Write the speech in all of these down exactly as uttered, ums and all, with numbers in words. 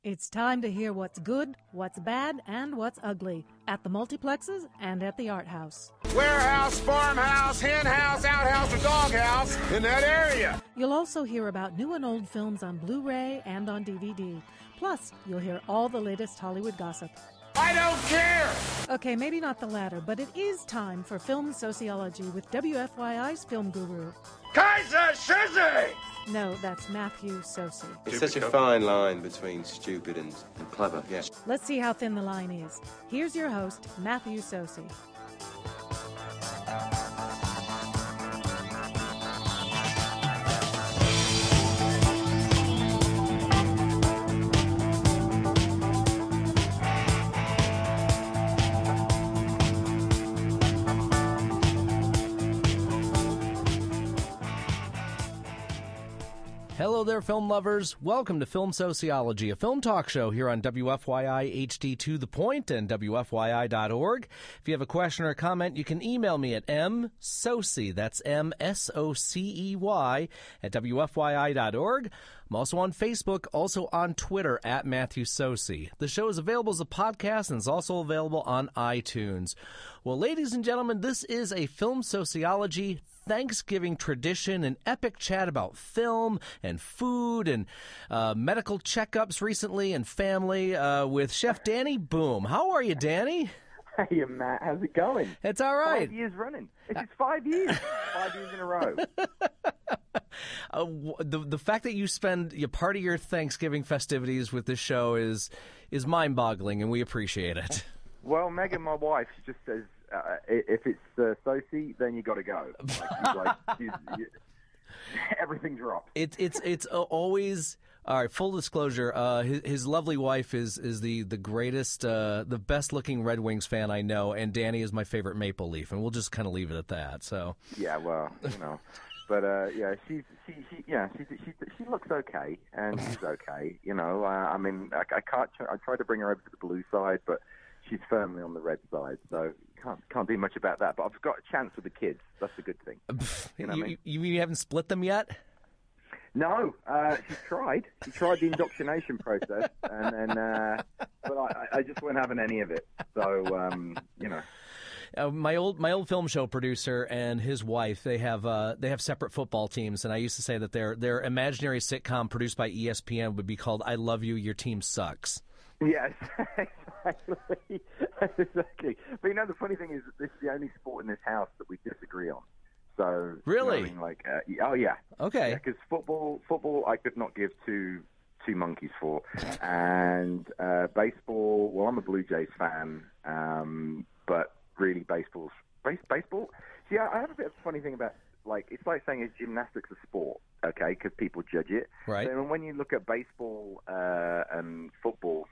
It's time to hear what's good, what's bad, and what's ugly at the multiplexes and at the art house. Warehouse, farmhouse, hen house, outhouse, or doghouse in that area. You'll also hear about new and old films on Blu-ray and on D V D. Plus, you'll hear all the latest Hollywood gossip. I don't care! Okay, maybe not the latter, but it is time for Film Sociology with W F Y I's film guru. Kaiser Shizzy! No, that's Matthew Sosi. It's such a fine line between stupid and, and clever, yes. Let's see how thin the line is. Here's your host, Matthew Sosi. Hello there, film lovers. Welcome to Film Sociology, a film talk show here on W F Y I H D to the Point and W F Y I dot org. If you have a question or a comment, you can email me at msocey, that's M S O C E Y, at W F Y I dot org. I'm also on Facebook, also on Twitter, at Matthew Sosi. The show is available as a podcast and is also available on iTunes. Well, ladies and gentlemen, this is a Film Sociology Thanksgiving tradition, an epic chat about film and food and uh, medical checkups recently and family uh, with Chef Danny Boom. How are you, Danny? Hey, Matt. How's it going? It's all right. Five years running. It's just five years. Five years in a row. Uh, the the fact that you spend you part of your Thanksgiving festivities with this show is is mind-boggling, and we appreciate it. Well, Megan, my wife, just says, uh, if it's uh, Sosi, then you got to go. Like, she's like, she's, you, everything drops. It's it's it's always all right. Full disclosure: uh, his, his lovely wife is is the the greatest, uh, the best looking Red Wings fan I know, and Danny is my favorite Maple Leaf, and we'll just kind of leave it at that. So yeah, well, you know, but uh, yeah, she's she, she yeah she, she she looks okay, and she's okay. You know, uh, I mean, I, I can't. I tried to bring her over to the blue side, but she's firmly on the red side, so can't can't do much about that. But I've got a chance with the kids. That's a good thing. You know what you, I mean? you mean you haven't split them yet? No, uh, she tried. She tried the indoctrination process, and then, uh, but I, I just wasn't having any of it. So, um, you know. Uh, my old my old film show producer and his wife, they have uh, they have separate football teams, and I used to say that their their imaginary sitcom produced by E S P N would be called "I Love You, Your Team Sucks." Yes, exactly, exactly. But you know, the funny thing is, that this is the only sport in this house that we disagree on. So really, you know, I mean, like, uh, oh yeah, okay. Because yeah, football, football, I could not give two two monkeys for, and uh, baseball. Well, I'm a Blue Jays fan, um, but really, baseball's base, baseball. See, I, I have a bit of a funny thing about, like, it's like saying is gymnastics a sport, okay? Because people judge it. Right. And when you look at baseball uh, and football.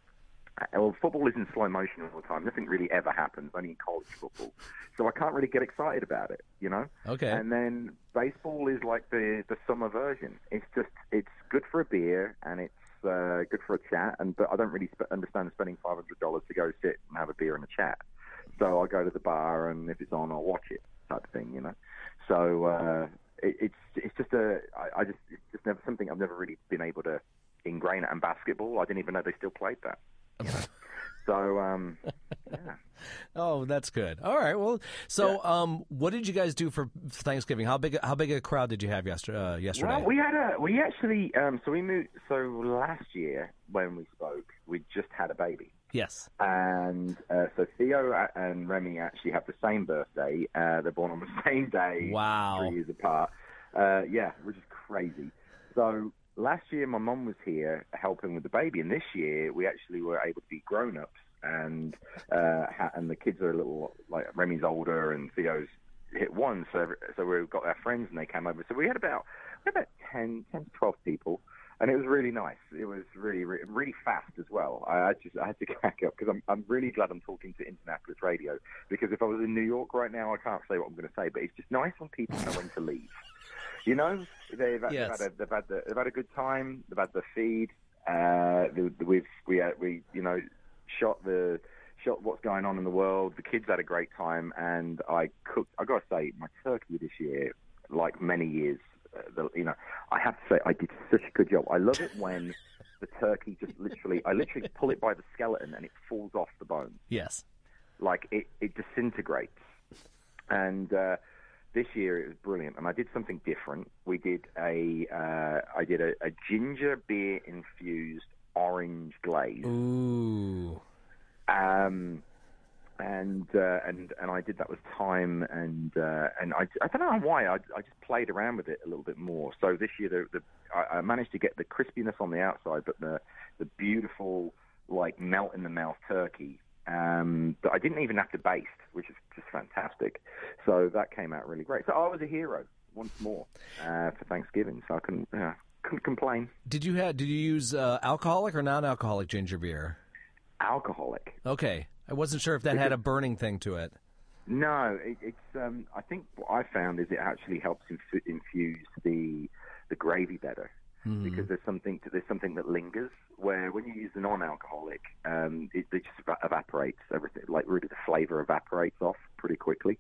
Well, football is in slow motion all the time. Nothing really ever happens, only in college football. So I can't really get excited about it, you know? Okay. And then baseball is like the, the summer version. It's just, it's good for a beer, and it's uh, good for a chat, and but I don't really sp- understand spending five hundred dollars to go sit and have a beer and a chat. So I go to the bar, and if it's on, I'll watch it, type of thing, you know? So uh, it, it's it's just a, I, I just, it's just never something I've never really been able to ingrain it. And basketball, I didn't even know they still played that. You know? So, um, yeah. Oh, that's good. All right. Well, so, yeah. um, what did you guys do for Thanksgiving? How big, how big a crowd did you have yesterday? Uh, yesterday? Well, we had a, we actually, um, so we moved. So last year when we spoke, we just had a baby. Yes. And uh, so Theo and Remy actually have the same birthday. Uh, they're born on the same day. Wow. Three years apart. Uh, yeah, which is crazy. So. Last year, my mum was here helping with the baby, and this year we actually were able to be grown-ups, and uh, ha- and the kids are a little, like, Remy's older and Theo's hit one, so so we got our friends and they came over. So we had about we had about ten, ten to twelve people, and it was really nice. It was really, really, really fast as well. I, I just I had to crack up because I'm I'm really glad I'm talking to Indianapolis radio, because if I was in New York right now, I can't say what I'm going to say, but it's just nice when people know when to leave. You know, they've had, yes. they've, had a, they've, had the, they've had a good time. They've had the feed. Uh, we've we uh, we you know shot the shot what's going on in the world. The kids had a great time, and I cooked. I got to say, my turkey this year, like many years, uh, the, you know, I have to say I did such a good job. I love it when the the turkey just literally, I literally pull it by the skeleton and it falls off the bone. Yes. Like it, it disintegrates. And uh, this year it was brilliant. And I did something different. We did a, uh, I did a, a ginger beer infused orange glaze. Ooh. Um, and uh, and and I did that with thyme, and uh, and I, I don't know why I, I just played around with it a little bit more. So this year the, the I, I managed to get the crispiness on the outside, but the the beautiful like melt in the mouth turkey um, that I didn't even have to baste, which is just fantastic. So that came out really great. So I was a hero once more uh, for Thanksgiving. So I couldn't uh, couldn't complain. Did you have? Did you use uh, alcoholic or non-alcoholic ginger beer? Alcoholic. Okay. I wasn't sure if that had a burning thing to it. No, it, it's. Um, I think what I found is it actually helps inf- infuse the the gravy better mm-hmm. because there's something to, there's something that lingers. Where when you use the non-alcoholic, um, it, it just eva- evaporates everything. Like really, the flavor evaporates off pretty quickly.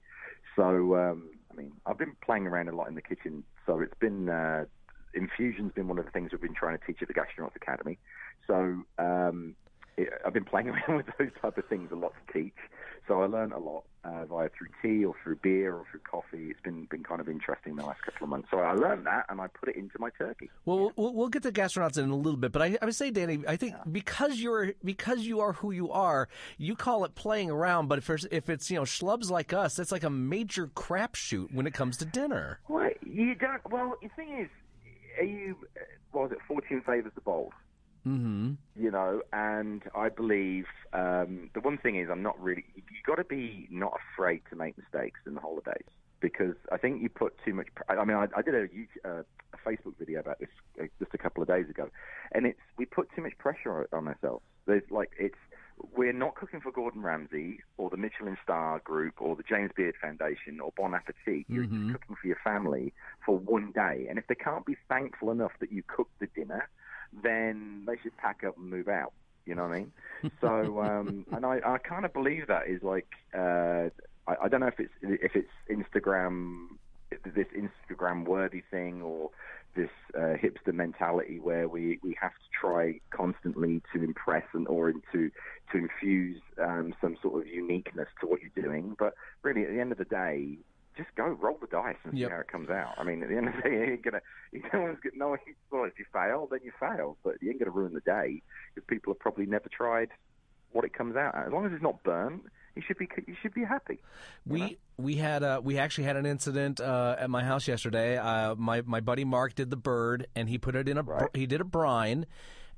So um, I mean, I've been playing around a lot in the kitchen. So it's been uh, infusion's been one of the things we've been trying to teach at the Gastronauts Academy. So. Um, I've been playing around with those type of things a lot to teach, so I learned a lot uh, via through tea or through beer or through coffee. It's been been kind of interesting the last couple of months. So I learned that and I put it into my turkey. Well, we'll, we'll get to Gastronauts in a little bit, but I, I would say, Danny, I think yeah. because you're because you are who you are, you call it playing around. But if it's, if it's you know schlubs like us, that's like a major crapshoot when it comes to dinner. Well, you don't. Well, the thing is, are you? What was it? Fortune favors the bold. Mm-hmm. You know, and I believe um, the one thing is I'm not really. You got to be not afraid to make mistakes in the holidays because I think you put too much. I mean, I, I did a, uh, a Facebook video about this uh, just a couple of days ago, and it's we put too much pressure on ourselves. There's like it's we're not cooking for Gordon Ramsay or the Michelin Star Group or the James Beard Foundation or Bon Appetit. You're mm-hmm. just cooking for your family for one day, and if they can't be thankful enough that you cooked the dinner, then they should pack up and move out. You know what I mean? So, um, and I, I kind of believe that is like, uh, I, I don't know if it's if it's Instagram, this Instagram worthy thing, or this uh, hipster mentality where we, we have to try constantly to impress and or to to infuse um, some sort of uniqueness to what you're doing. But really, at the end of the day, just go roll the dice and yep. see how it comes out. I mean, at the end of the day, you ain't gonna, you no one's gonna, no, well, if you fail, then you fail, but you ain't gonna ruin the day because people have probably never tried what it comes out at. As long as it's not burnt, you should be, you should be happy. We know? we had uh, we actually had an incident uh, at my house yesterday. Uh, my my buddy Mark did the bird, and he put it in a right. he did a brine.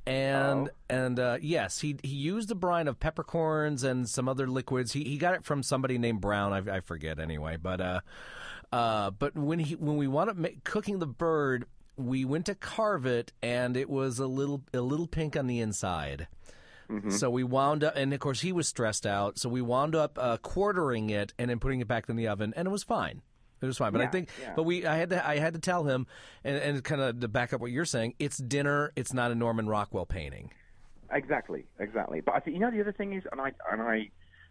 And oh. and uh, yes, he he used the brine of peppercorns and some other liquids. He he got it from somebody named Brown. I, I forget anyway. But uh, uh, but when he when we wound up ma- cooking the bird, we went to carve it, and it was a little a little pink on the inside. Mm-hmm. So we wound up, and of course he was stressed out. So we wound up uh, quartering it and then putting it back in the oven, and it was fine. It was fine, but yeah, I think, yeah. but we, I had to, I had to tell him, and, and kind of to back up what you're saying, it's dinner, it's not a Norman Rockwell painting. Exactly, exactly. But I think you know the other thing is, and I and I,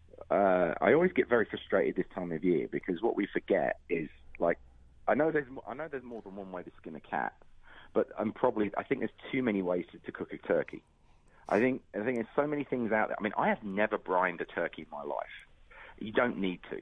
uh, I always get very frustrated this time of year because what we forget is like, I know there's, I know there's more than one way to skin a cat, but I'm probably, I think there's too many ways to, to cook a turkey. I think, I think there's so many things out there. I mean, I have never brined a turkey in my life. You don't need to.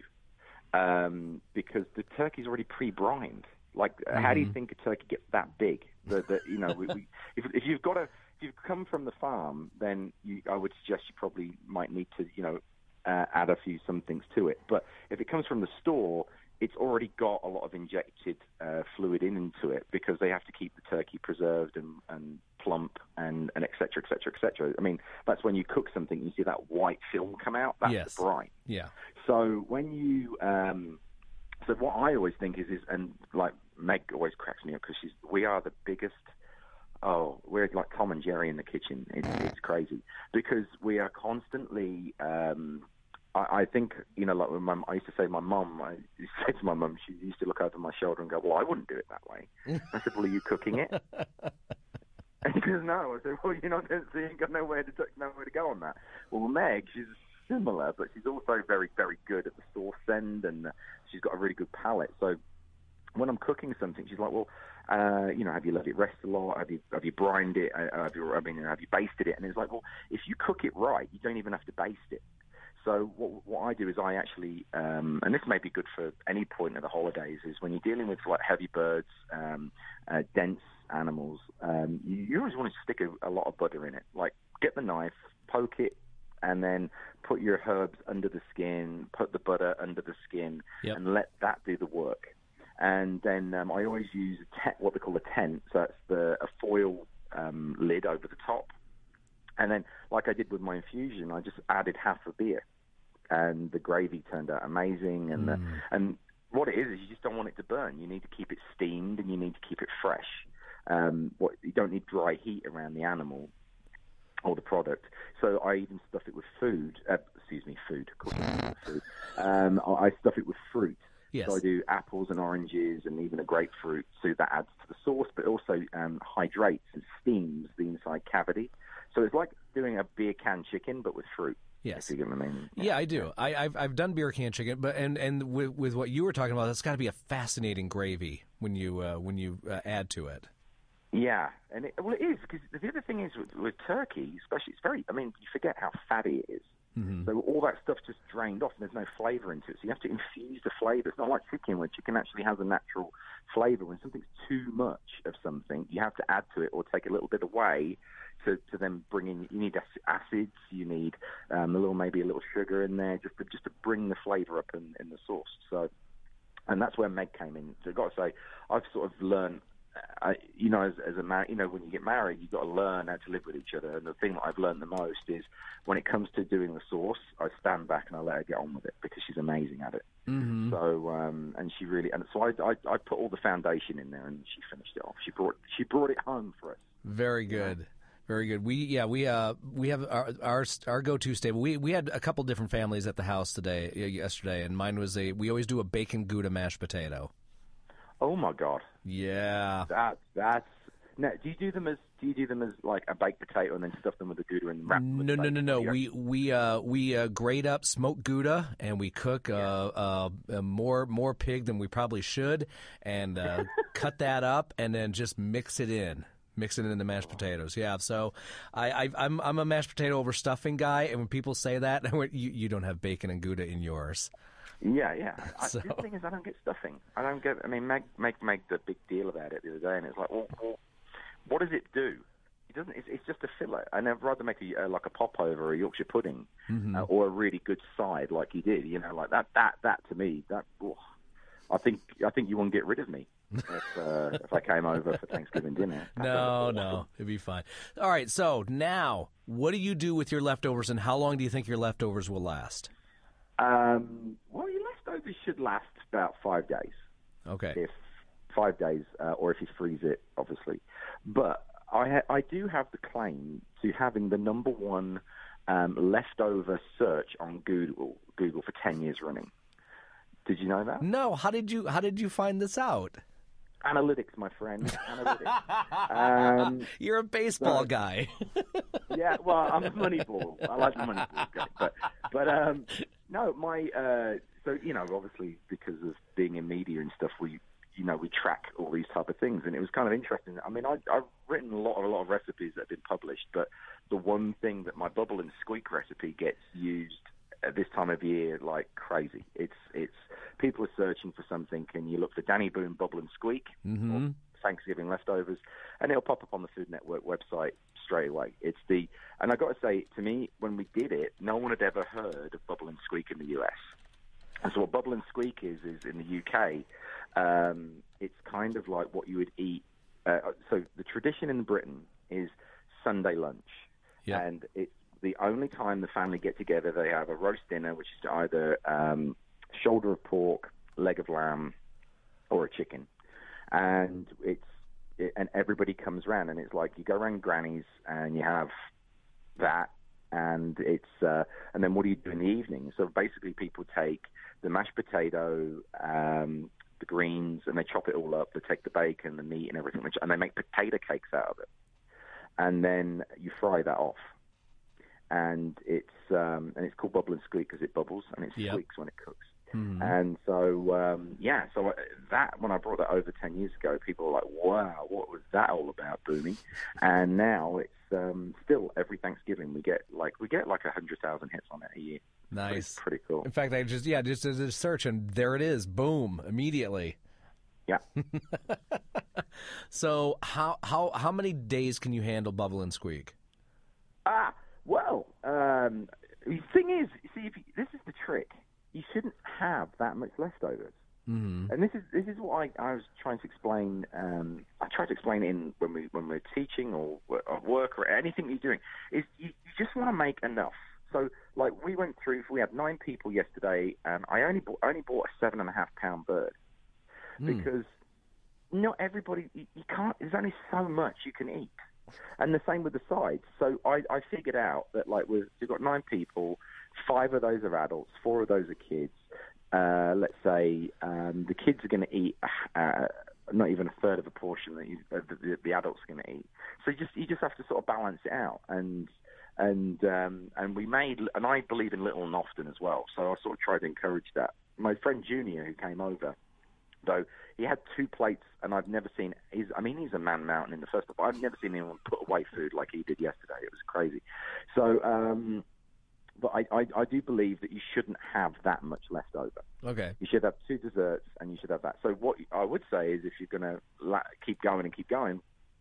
Um, because the turkey's already pre-brined. Like, mm-hmm. how do you think a turkey gets that big? That, that you know, we, we, if, if you've got a, if you've come from the farm, then you, I would suggest you probably might need to, you know, uh, add a few some things to it. But if it comes from the store, it's already got a lot of injected uh, fluid in into it because they have to keep the turkey preserved and, and plump and, and et cetera, et cetera, et cetera. I mean, that's when you cook something, you see that white film come out, that's yes. the brine. Yeah. So when you, um, so what I always think is, is and like Meg always cracks me up because she's, we are the biggest, oh, we're like Tom and Jerry in the kitchen. It's, it's crazy because we are constantly, um, I, I think, you know, like when my, I used to say my mum, I used to say to my mum, she used to look over my shoulder and go, well, I wouldn't do it that way. I said, well, are you cooking it? And he goes, no. I said, well, you know, so you ain't got nowhere to, nowhere to go on that. Well, Meg, she's similar, but she's also very, very good at the sauce end, and uh, she's got a really good palate. So when I'm cooking something, she's like, well, Uh, you know, have you let it rest a lot? Have you have you brined it? Uh, have you, I mean, have you basted it? And it's like, well, if you cook it right, you don't even have to baste it. So what, what I do is I actually, um, and this may be good for any point of the holidays, is when you're dealing with like heavy birds, um, uh, dense animals, um, you, you always want to stick a, a lot of butter in it. Like get the knife, poke it, and then put your herbs under the skin, put the butter under the skin, yep. and let that do the work. And then um, I always use a te- what they call a tent, so that's the, a foil um, lid over the top. And then, like I did with my infusion, I just added half a beer, and the gravy turned out amazing. And mm. the, and what it is is you just don't want it to burn. You need to keep it steamed, and you need to keep it fresh. Um, what you don't need dry heat around the animal or the product. So I even stuff it with food. Uh, excuse me, food. Of course, not food. Um, I stuff it with fruit. Yes. So I do apples and oranges and even a grapefruit, so that adds to the sauce, but also um, hydrates and steams the inside cavity. So it's like doing a beer can chicken, but with fruit. Yes. If you get what I mean. Yeah, yeah I do. I, I've I've done beer can chicken, but and and with, with what you were talking about, that's got to be a fascinating gravy when you uh, when you uh, add to it. Yeah, and it, well, it is, because the other thing is with, with turkey, especially, it's very. I mean, you forget how fatty it is. Mm-hmm. So all that stuff just drained off, and there's no flavour into it. So you have to infuse the flavour. It's not like chicken, where chicken actually has a natural flavour. When something's too much of something, you have to add to it or take a little bit away to, to then bring in. You need acids. You need um, a little, maybe a little sugar in there, just to, just to bring the flavour up in, in the sauce. So, and that's where Meg came in. So I've got to say, I've sort of learned. I, you know, as, as a mar- you know, when you get married, you've got to learn how to live with each other. And the thing that I've learned the most is when it comes to doing the sauce, I stand back and I let her get on with it, because she's amazing at it. Mm-hmm. So, um, and she really, and so I, I, I put all the foundation in there, and she finished it off. She brought, she brought it home for us. Very good. Yeah. Very good. We yeah we uh we have our our, our go-to staple. We we had a couple different families at the house today yesterday, and mine was a we always do a bacon Gouda mashed potato. Oh my God! Yeah, that that's. Now, do you do them as do you do them as like a baked potato and then stuff them with the Gouda and wrap them with No, no, no, no. Here? We we uh we uh, grate up smoked Gouda, and we cook uh, uh, uh more more pig than we probably should, and uh, cut that up, and then just mix it in. Mix it in the mashed potatoes. Yeah, so I, I, I'm I'm a mashed potato over stuffing guy, and when people say that, you you don't have bacon and Gouda in yours. Yeah, yeah. So. I, the thing is, I don't get stuffing. I don't get. I mean, Meg make make the big deal about it the other day, and it's like, well, well what does it do? It doesn't. It's, it's just a fillet. And I'd rather make a uh, like a popover or a Yorkshire pudding, mm-hmm. uh, or a really good side like you did. You know, like that. That that to me, that. Oh, I think I think you won't get rid of me. if, uh, if I came over for Thanksgiving dinner. No, no, it'd be fine. All right, so now, what do you do with your leftovers, and how long do you think your leftovers will last? Um, well, your leftovers should last about five days. Okay. If five days, uh, or if you freeze it, obviously. But I ha- I do have the claim to having the number one um, leftover search on Google Google for ten years running. Did you know that? No. How did you How did you find this out? Analytics, my friend. Analytics. um, You're a baseball so, guy. Yeah, well, I'm a Moneyball. I like the Moneyball guy. But, but um, no, my uh, so you know, obviously because of being in media and stuff, we you know we track all these type of things, and it was kind of interesting. I mean, I, I've written a lot, a lot of recipes that have been published, but the one thing that my bubble and squeak recipe gets used at this time of year like crazy. It's it's people are searching for something, and you look for Danny Boone Bubble and Squeak, mm-hmm. or Thanksgiving leftovers, and it'll pop up on the Food Network website straight away. It's the and I got to say, to me, when we did it, no one had ever heard of Bubble and Squeak in the U S. And so what Bubble and Squeak is is in the U K, um, it's kind of like what you would eat. Uh, so the tradition in Britain is Sunday lunch, yeah. and it's the only time the family get together. They have a roast dinner, which is either um, shoulder of pork, leg of lamb, or a chicken, and it's it, and everybody comes around, and it's like you go around Granny's and you have that, and it's uh, and then what do you do in the evening? So basically, people take the mashed potato, um, the greens, and they chop it all up. They take the bacon, the meat, and everything, and they make potato cakes out of it, and then you fry that off. And it's um, and it's called Bubble and Squeak because it bubbles and it yep. squeaks when it cooks. Mm-hmm. And so, um, yeah, so that, when I brought that over ten years ago, people were like, wow, what was that all about, Boomy? And now it's um, still every Thanksgiving we get like we get like one hundred thousand hits on it a year. Nice. It's pretty cool. In fact, I just, yeah, just did a search, and there it is. Boom, immediately. Yeah. So how, how, how many days can you handle Bubble and Squeak? Ah, well, um, the thing is, see, if you, this is the trick. You shouldn't have that much leftovers. Mm-hmm. And this is this is what I, I was trying to explain. Um, I tried to explain it in when we when we're teaching or at work or anything you're doing. Is you, you just want to make enough. So, like we went through, we had nine people yesterday, and I only bought, only bought a seven and a half pound bird mm. because not everybody you, you can't. There's only so much you can eat. And the same with the sides. So I, I figured out that like we've, we've got nine people, five of those are adults, four of those are kids. Uh, let's say um, the kids are going to eat uh, not even a third of a portion that you, uh, the, the adults are going to eat. So you just you just have to sort of balance it out. And and um, and we made, and I believe in little and often as well. So I sort of tried to encourage that. My friend Junior, who came over, though, he had two plates, and I've never seen. He's, I mean, he's a man mountain in the first place. I've never seen anyone put away food like he did yesterday. It was crazy. So, um, but I, I, I do believe that you shouldn't have that much left over. Okay. You should have two desserts, and you should have that. So what I would say is, if you're going to la- keep going and keep going,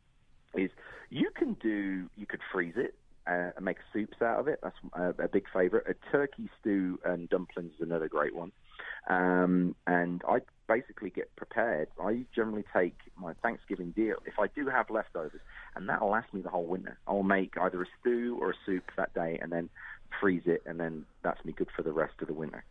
is you can do. You could freeze it uh, and make soups out of it. That's a, a big favorite. A turkey stew and dumplings is another great one. Um, and I basically get prepared. I generally take my Thanksgiving deal, if I do have leftovers, and that'll last me the whole winter. I'll make either a stew or a soup that day and then freeze it, and then that's me good for the rest of the winter.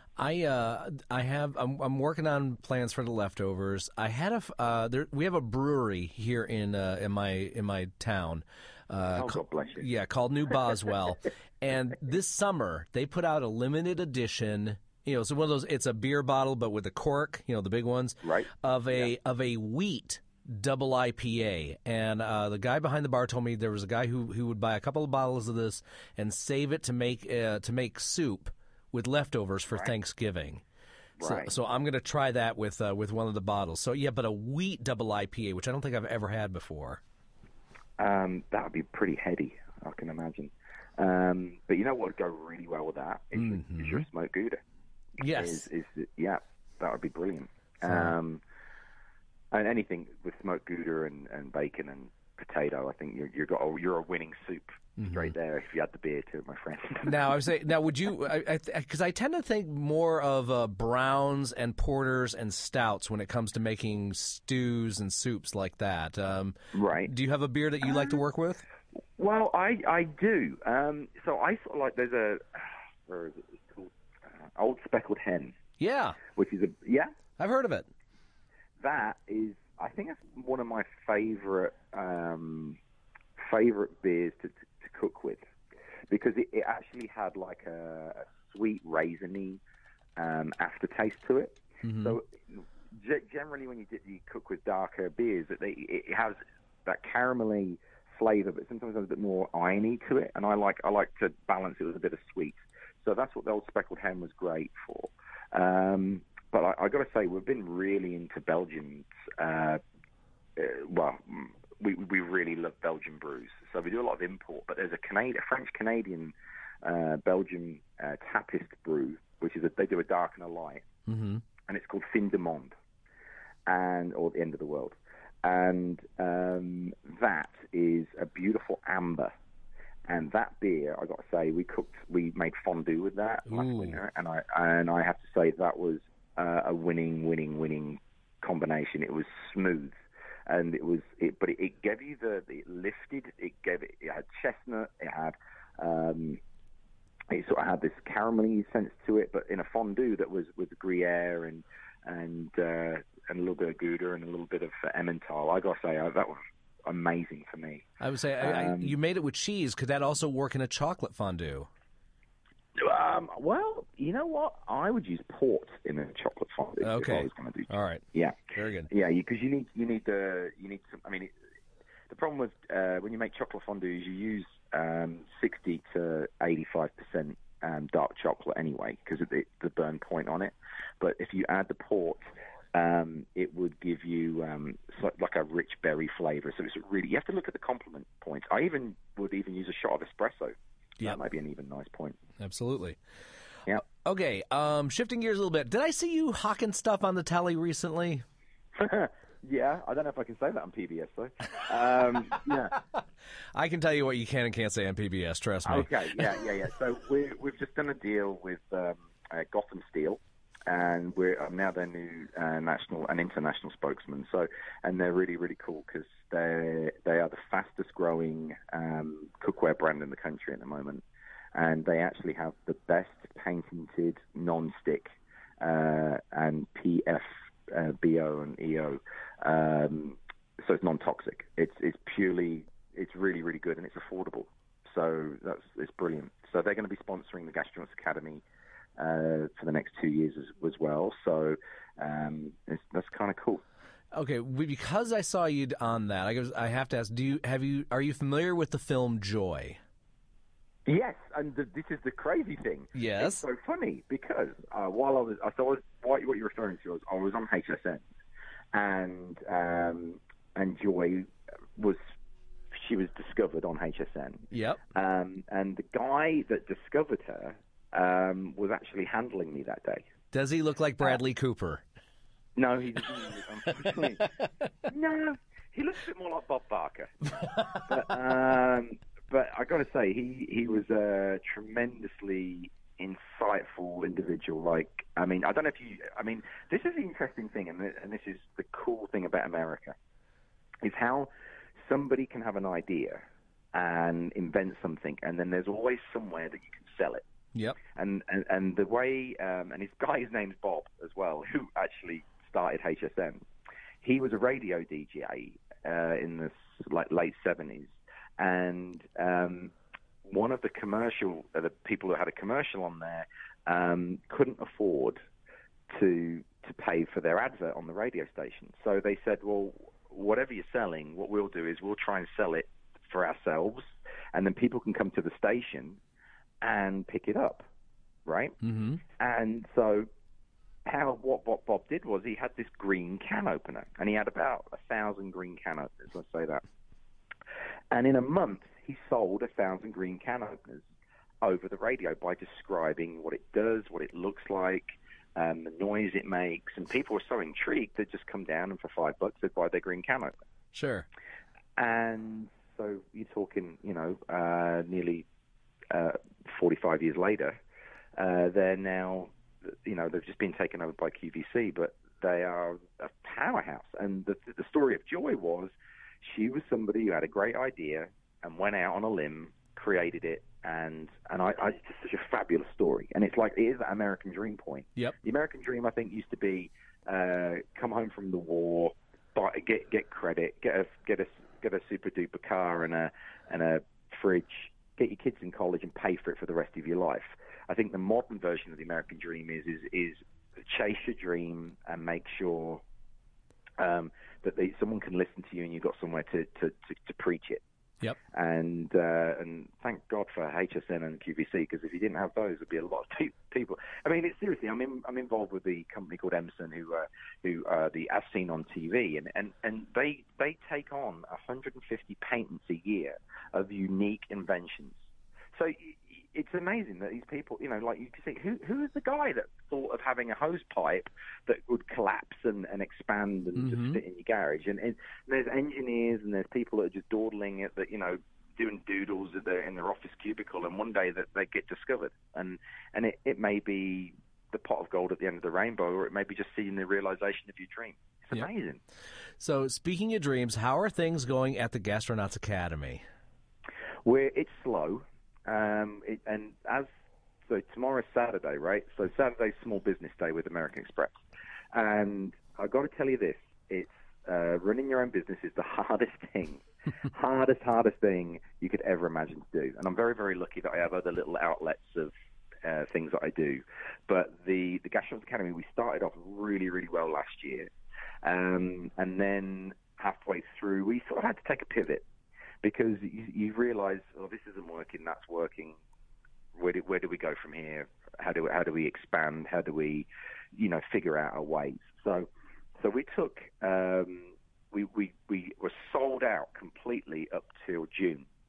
I uh, I have I'm, I'm working on plans for the leftovers. I had a uh, there, we have a brewery here in uh, in my in my town. Uh, oh, God bless you. Yeah, called New Boswell, and this summer they put out a limited edition. You know, so one of those, it's a beer bottle, but with a cork, you know, the big ones, right? Of a yeah. of a wheat double I P A. And uh, the guy behind the bar told me there was a guy who, who would buy a couple of bottles of this and save it to make uh, to make soup with leftovers for right. Thanksgiving. Right. So, so I'm going to try that with uh, with one of the bottles. So yeah, but a wheat double I P A, which I don't think I've ever had before. Um, that would be pretty heady, I can imagine. Um, but you know what would go really well with that is, mm-hmm. is your smoked Gouda. Yes. Is, is yeah, that would be brilliant. Um, and anything with smoked Gouda and, and bacon and potato, I think you're you're got a, you're a winning soup mm-hmm. straight there. If you had the beer too, my friend. Now I would say, now would you? Because I, I, I tend to think more of uh, browns and porters and stouts when it comes to making stews and soups like that. Um, right. Do you have a beer that you like to work with? Well, I I do. Um, so I sort of like there's a where is it? It's called uh, Old Speckled Hen. Yeah. Which is a yeah. I've heard of it. That is, I think that's one of my favorite um, favorite beers to, to, to cook with, because it, it actually had like a, a sweet raisiny um, aftertaste to it. Mm-hmm. So g- generally, when you, did, you cook with darker beers, that they, it has that caramelly flavor, but sometimes there's a bit more irony to it, and I like I like to balance it with a bit of sweet. So that's what the Old Speckled Hen was great for. Um, but I, I got to say, we've been really into Belgian. Uh, uh, well, we we really love Belgian brews, so we do a lot of import. But there's a Canadian, a French Canadian, uh, Belgian uh, Tapist brew, which is a, they do a dark and a light, mm-hmm. and it's called Fin du Monde, and or the End of the World, and um, that is a beautiful amber. And that beer, I got to say, we cooked, we made fondue with that last Ooh. winter, and I and I have to say that was uh, a winning, winning, winning combination. It was smooth, and it was, it, but it, it gave you the, it lifted, it gave it, it had chestnut, it had, um, it sort of had this caramelly sense to it, but in a fondue that was with Gruyere and and uh, and a little bit of Gouda and a little bit of uh, Emmental. I got to say, uh, that was amazing for me. I would say, um, I, I, you made it with cheese. Could that also work in a chocolate fondue? Um, well, you know what? I would use port in a chocolate fondue. Okay. If I was going to do. All right. Yeah. Very good. Yeah, because you, you need you need the you need some. I mean, it, the problem with uh, when you make chocolate fondue is you use um, sixty to eighty-five percent um, dark chocolate anyway, because of the, the burn point on it. Yep. that might be an even nice point. Absolutely. Yeah. Okay, um, shifting gears a little bit. Did I see you hawking stuff on the telly recently? Yeah, I don't know if I can say that on P B S, though. Um, yeah. I can tell you what you can and can't say on P B S, trust me. Okay, yeah, yeah, yeah. So we, we've just done a deal with um, uh, Gotham Steel, and we're I'm now their new uh, national and international spokesman. So, and they're really, really cool because they they are the fastest growing um, cookware brand in the country at the moment, and they actually have the best patented non-stick uh, and P F uh, B O and E O. Um, so it's non-toxic. It's it's purely it's really, really good, and it's affordable. So that's it's brilliant. So they're going to be sponsoring the Gastronauts Academy uh, for the next two years as, as well. So um, it's, that's kind of cool. Okay, we- because I saw you on that, I guess I have to ask: Do you have you are you familiar with the film Joy? Yes, and the, this is the crazy thing. Yes. It's so funny because uh, while I was, I was what, what you're referring to, was I was on H S N, and um, and Joy was she was discovered on H S N. Yep. Um, and the guy that discovered her um, was actually handling me that day. Does he look like Bradley uh, Cooper? No, he doesn't. Unfortunately, no, he looks a bit more like Bob Barker. But, um, but I got to say, he he was a tremendously insightful individual. Like, I mean, I don't know if you. I mean, this is the interesting thing, and and this is the cool thing about America, is how somebody can have an idea and invent something, and then there's always somewhere that you can sell it. Yep. And and, and the way, um, and his guy's name's Bob as well, who actually started H S N. He was a radio D J uh, in the like late seventies, and um, one of the commercial, uh, the people who had a commercial on there, um, couldn't afford to to pay for their advert on the radio station. So they said, well, whatever you're selling, what we'll do is we'll try and sell it for ourselves, and then people can come to the station and pick it up, right? Mm-hmm. And so how what, what Bob did was he had this green can opener, and he had about a thousand green can openers, let's say that. And in a month, he sold a thousand green can openers over the radio by describing what it does, what it looks like, um, the noise it makes, and people were so intrigued they'd just come down and for five bucks they'd buy their green can opener. Sure. And so you're talking, you know, uh, nearly uh, forty-five years later, uh, they're now, you know, they've just been taken over by Q V C, but they are a powerhouse. And the, the story of Joy was she was somebody who had a great idea and went out on a limb, created it, and and I, I it's just such a fabulous story. And it's like, it is that American dream point. Yep. The American dream, I think, used to be uh, come home from the war, buy, get get credit, get a get a get a super duper car and a and a fridge, get your kids in college and pay for it for the rest of your life. I think the modern version of the American dream is is is chase your dream and make sure um, that they, someone can listen to you and you've got somewhere to, to, to, to preach it. Yep. And uh, and thank God for H S N and Q V C, because if you didn't have those, there'd be a lot of pe- people. I mean, it's seriously. I'm in, I'm involved with the company called Emerson, who uh, who uh, the as seen on T V, and, and, and they they take on one hundred fifty patents a year of unique inventions. So it's amazing that these people, you know, like you can see, who who is the guy that thought of having a hose pipe that would collapse and, and expand and Mm-hmm. just fit in your garage? And, and there's engineers and there's people that are just dawdling at that, you know, doing doodles at their, in their office cubicle, and one day that they get discovered, and and it, it may be the pot of gold at the end of the rainbow, or it may be just seeing the realization of your dream. It's Yep. amazing. So, speaking of dreams, how are things going at the Gastronauts Academy? Where it's slow. Um, it, and as so tomorrow's Saturday, right? So Saturday's Small Business Day with American Express, and I've got to tell you this: it's uh, running your own business is the hardest thing, hardest, hardest thing you could ever imagine to do. And I'm very, very lucky that I have other little outlets of uh, things that I do. But the the Gastronauts Academy, we started off really, really well last year, um, and then halfway through, we sort of had to take a pivot. Because you, you realise, oh, this isn't working, that's working. Where do, where do we go from here? How do how do we expand? How do we, you know, figure out our ways? So, so we took, um, we we we were sold out completely up till June,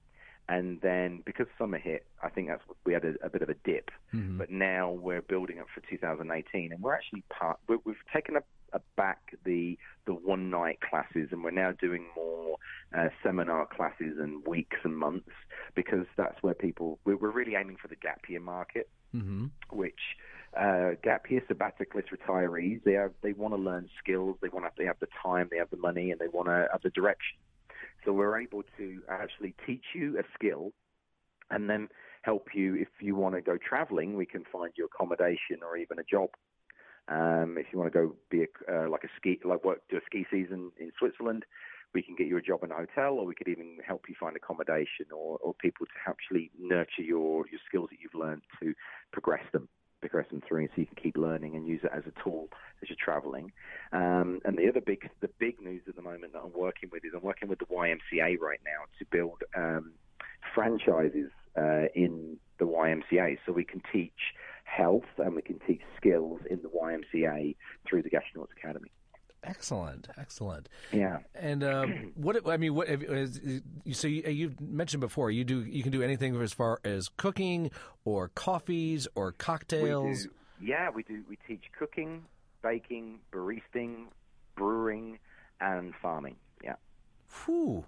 and then because summer hit, I think that's we had a, a bit of a dip. Mm-hmm. But now we're building up for two thousand eighteen, and we're actually part. we we've taken a, a back the the one night classes, and we're now doing more uh, seminar classes and weeks and months, because that's where people. We're, we're really aiming for the gap year market, mm-hmm. which. Uh, gap year sabbaticalist retirees, they have, they want to learn skills, they want to, they have the time, they have the money, and they want to have the direction. So we're able to actually teach you a skill, and then help you if you want to go traveling. We can find you accommodation or even a job. Um, if you want to go be a, uh, like a ski, like work do a ski season in Switzerland, we can get you a job in a hotel, or we could even help you find accommodation or, or people to actually nurture your your skills that you've learned to progress them. progress them through, so you can keep learning and use it as a tool as you're traveling. Um, and the other big, the big news at the moment that I'm working with is I'm working with the Y M C A right now to build um, franchises uh, in the Y M C A, so we can teach health and we can teach skills in the Y M C A through the Gastronauts Academy. Excellent, excellent. Yeah. And uh, what I mean, what is, you so you, you mentioned before, you do you can do anything as far as cooking or coffees or cocktails. We do, yeah, we do. We teach cooking, baking, baristing, brewing, and farming. Yeah. Whew.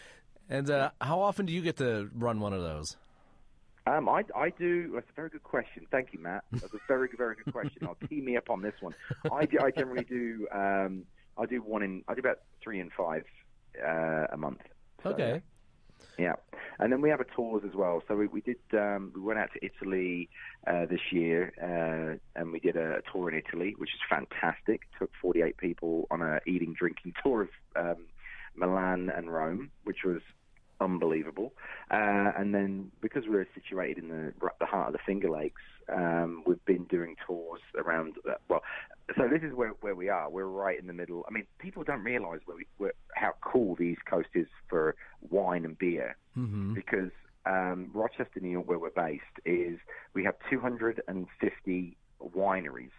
And uh, how often do you get to run one of those? Um, I, I do. That's a very good question. Thank you, Matt. That's a very, very good question. I'll tee me up on this one. I, I generally do. Um, I do one in. I do about three and five uh, a month. So, okay. Yeah, and then we have a tours as well. So we, we did. Um, we went out to Italy uh, this year, uh, and we did a tour in Italy, which is fantastic. Took forty-eight people on a eating, drinking tour of um, Milan and Rome, which was unbelievable. Uh, and then because we're situated in the the heart of the Finger Lakes, um, we've been doing tours around. Uh, well, so this is where where we are. We're right in the middle. I mean, people don't realise where we where, how cool the East Coast is for wine and beer, mm-hmm. because um, Rochester, New York, where we're based, is we have two hundred fifty wineries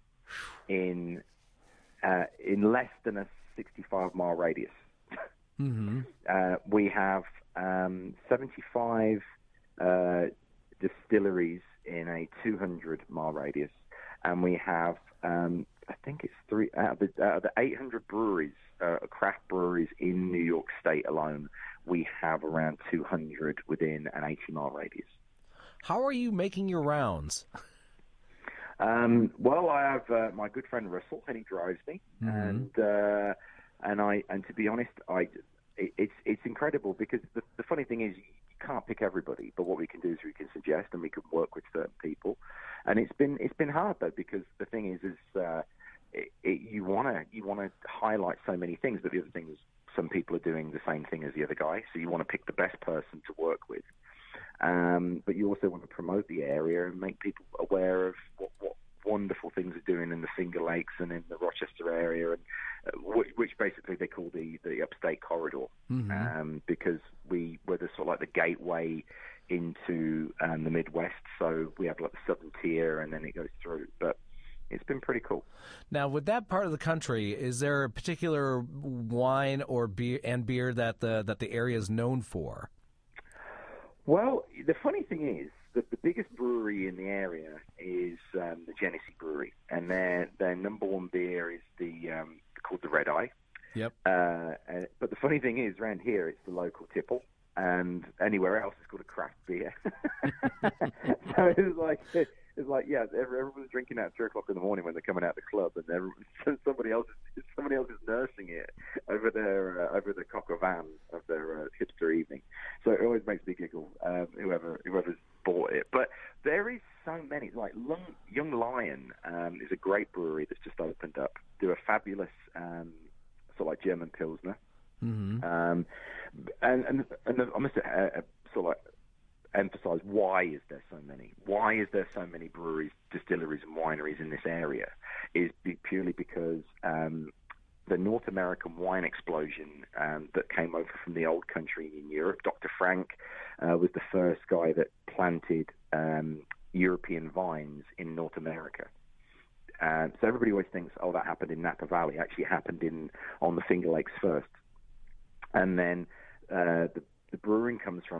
in uh, in less than a sixty-five mile radius. Mm-hmm. Uh, we have um, seventy-five uh, distilleries in a two hundred mile radius, and we have, um, I think it's three out of the, out of the eight hundred breweries, uh, craft breweries in New York State alone. We have around two hundred within an eighty mile radius. How are you making your rounds? Um, well, I have uh, my good friend Russell, and he drives me, mm-hmm. and uh, and I and to be honest, I it, it's it's incredible, because the, the funny thing is you can't pick everybody, but what we can do is we can suggest and we can work with certain people, and it's been it's been hard though, because the thing is is uh, it, it, you want to you want to highlight so many things, but the other thing is some people are doing the same thing as the other guy, so you want to pick the best person to work with. Um, but you also want to promote the area and make people aware of what, what wonderful things are doing in the Finger Lakes and in the Rochester area, and uh, which, which basically they call the, the upstate corridor, mm-hmm. um, because we we're the sort of like the gateway into um, the Midwest. So we have like the southern tier, and then it goes through. But it's been pretty cool. Now, with that part of the country, is there a particular wine or beer and beer that the that the area is known for? Well, the funny thing is that the biggest brewery in the area is um, the Genesee Brewery, and their their number one beer is the um, called the Red Eye. Yep. Uh, and, but the funny thing is, around here it's the local tipple, and anywhere else it's called a craft beer. So it was like it's like yeah, everyone's drinking at three o'clock in the morning when they're coming out of the club, and everyone, somebody else is somebody else is nursing it over their uh, over the coq au vin of their uh, hipster evening. So it always makes me giggle. Um, whoever whoever's bought it, but there is so many. Like Young, Young Lion um, is a great brewery that's just opened up. Do a fabulous um, sort of like German Pilsner, mm-hmm. um, and and and I must uh, uh, sort of like emphasize, why is there so many? Why is there so many breweries, distilleries, and wineries in this area? Is be purely because um, the North American wine explosion um, that came over from the old country in Europe. Doctor Frank uh, was the first guy that planted um, European vines in North America. Uh, so everybody always thinks, oh, that happened in Napa Valley. It actually happened in on the Finger Lakes first. And then uh, the, the brewing comes from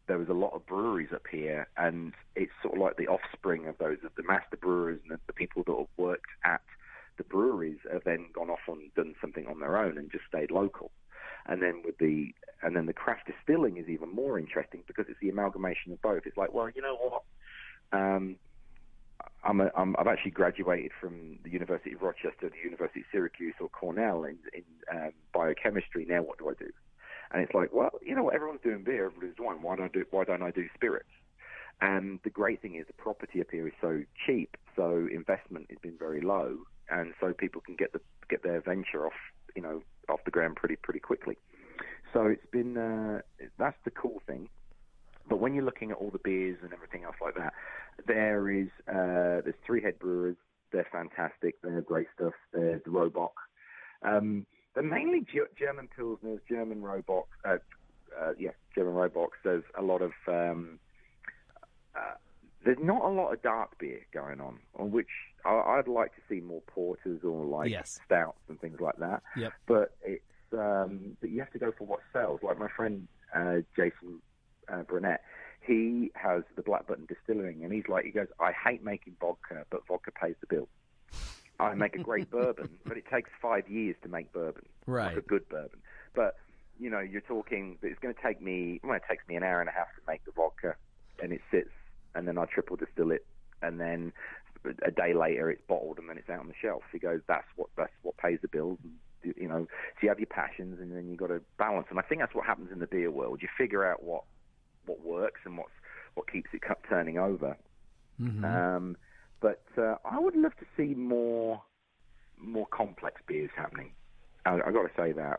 there was a lot of breweries up here, and it's sort of like the offspring of those, of the master brewers and the, the people that have worked at the breweries have then gone off and done something on their own and just stayed local. And then with the and then the craft distilling is even more interesting because it's the amalgamation of both. It's like, well, you know what? Um, I'm, a, I'm I've actually graduated from the University of Rochester, the University of Syracuse, or Cornell in, in um, biochemistry. Now what do I do? And it's like, well, you know what? Everyone's doing beer, everybody's doing wine. Why don't I do Why don't I do spirits? And the great thing is the property up here is so cheap, so investment has been very low, and so people can get the get their venture off, you know, off the ground pretty pretty quickly. So it's been uh, that's the cool thing. But when you're looking at all the beers and everything else like that, there is uh, there's three head brewers. They're fantastic. They're great stuff. There's Robock. Um, they're mainly G- German Pilsners, German Robock. Uh, uh, yeah, German Robocks. There's a lot of um, uh, there's not a lot of dark beer going on, on which I, I'd like to see more porters or like yes. stouts and things like that. Yep. But it's um, but you have to go for what sells. Like my friend uh, Jason uh, Burnett, he has the Black Button Distilling, and he's like, he goes, I hate making vodka, but vodka pays the bill. I make a great bourbon, but it takes five years to make bourbon, right? Like a good bourbon. But you know, you're talking that it's going to take me. Well, it takes me an hour and a half to make the vodka, and it sits, and then I triple distill it, and then a day later it's bottled, and then it's out on the shelf. He goes, that's what that's what pays the bills. And, you know, so you have your passions, and then you got to balance. And I think that's what happens in the beer world. You figure out what what works and what's what keeps it turning over. Mm-hmm. Um, but uh, I would love to see more more complex beers happening. I, I got to say that.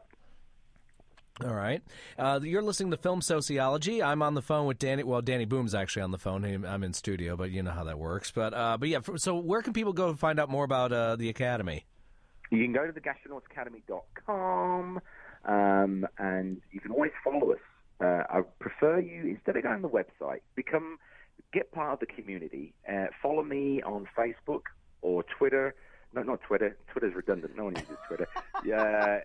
All right. Uh, you're listening to Film Sociology. I'm on the phone with Danny. Well, Danny Boom's actually on the phone. I'm in studio, but you know how that works. But uh, but yeah, so where can people go to find out more about uh, the Academy? You can go to the gastronauts academy dot com, um, and you can always follow us. Uh, I prefer you, instead of going to the website, become get part of the community. Uh, follow me on Facebook or Twitter. No, not Twitter. Twitter's redundant. No one uses Twitter. Yeah.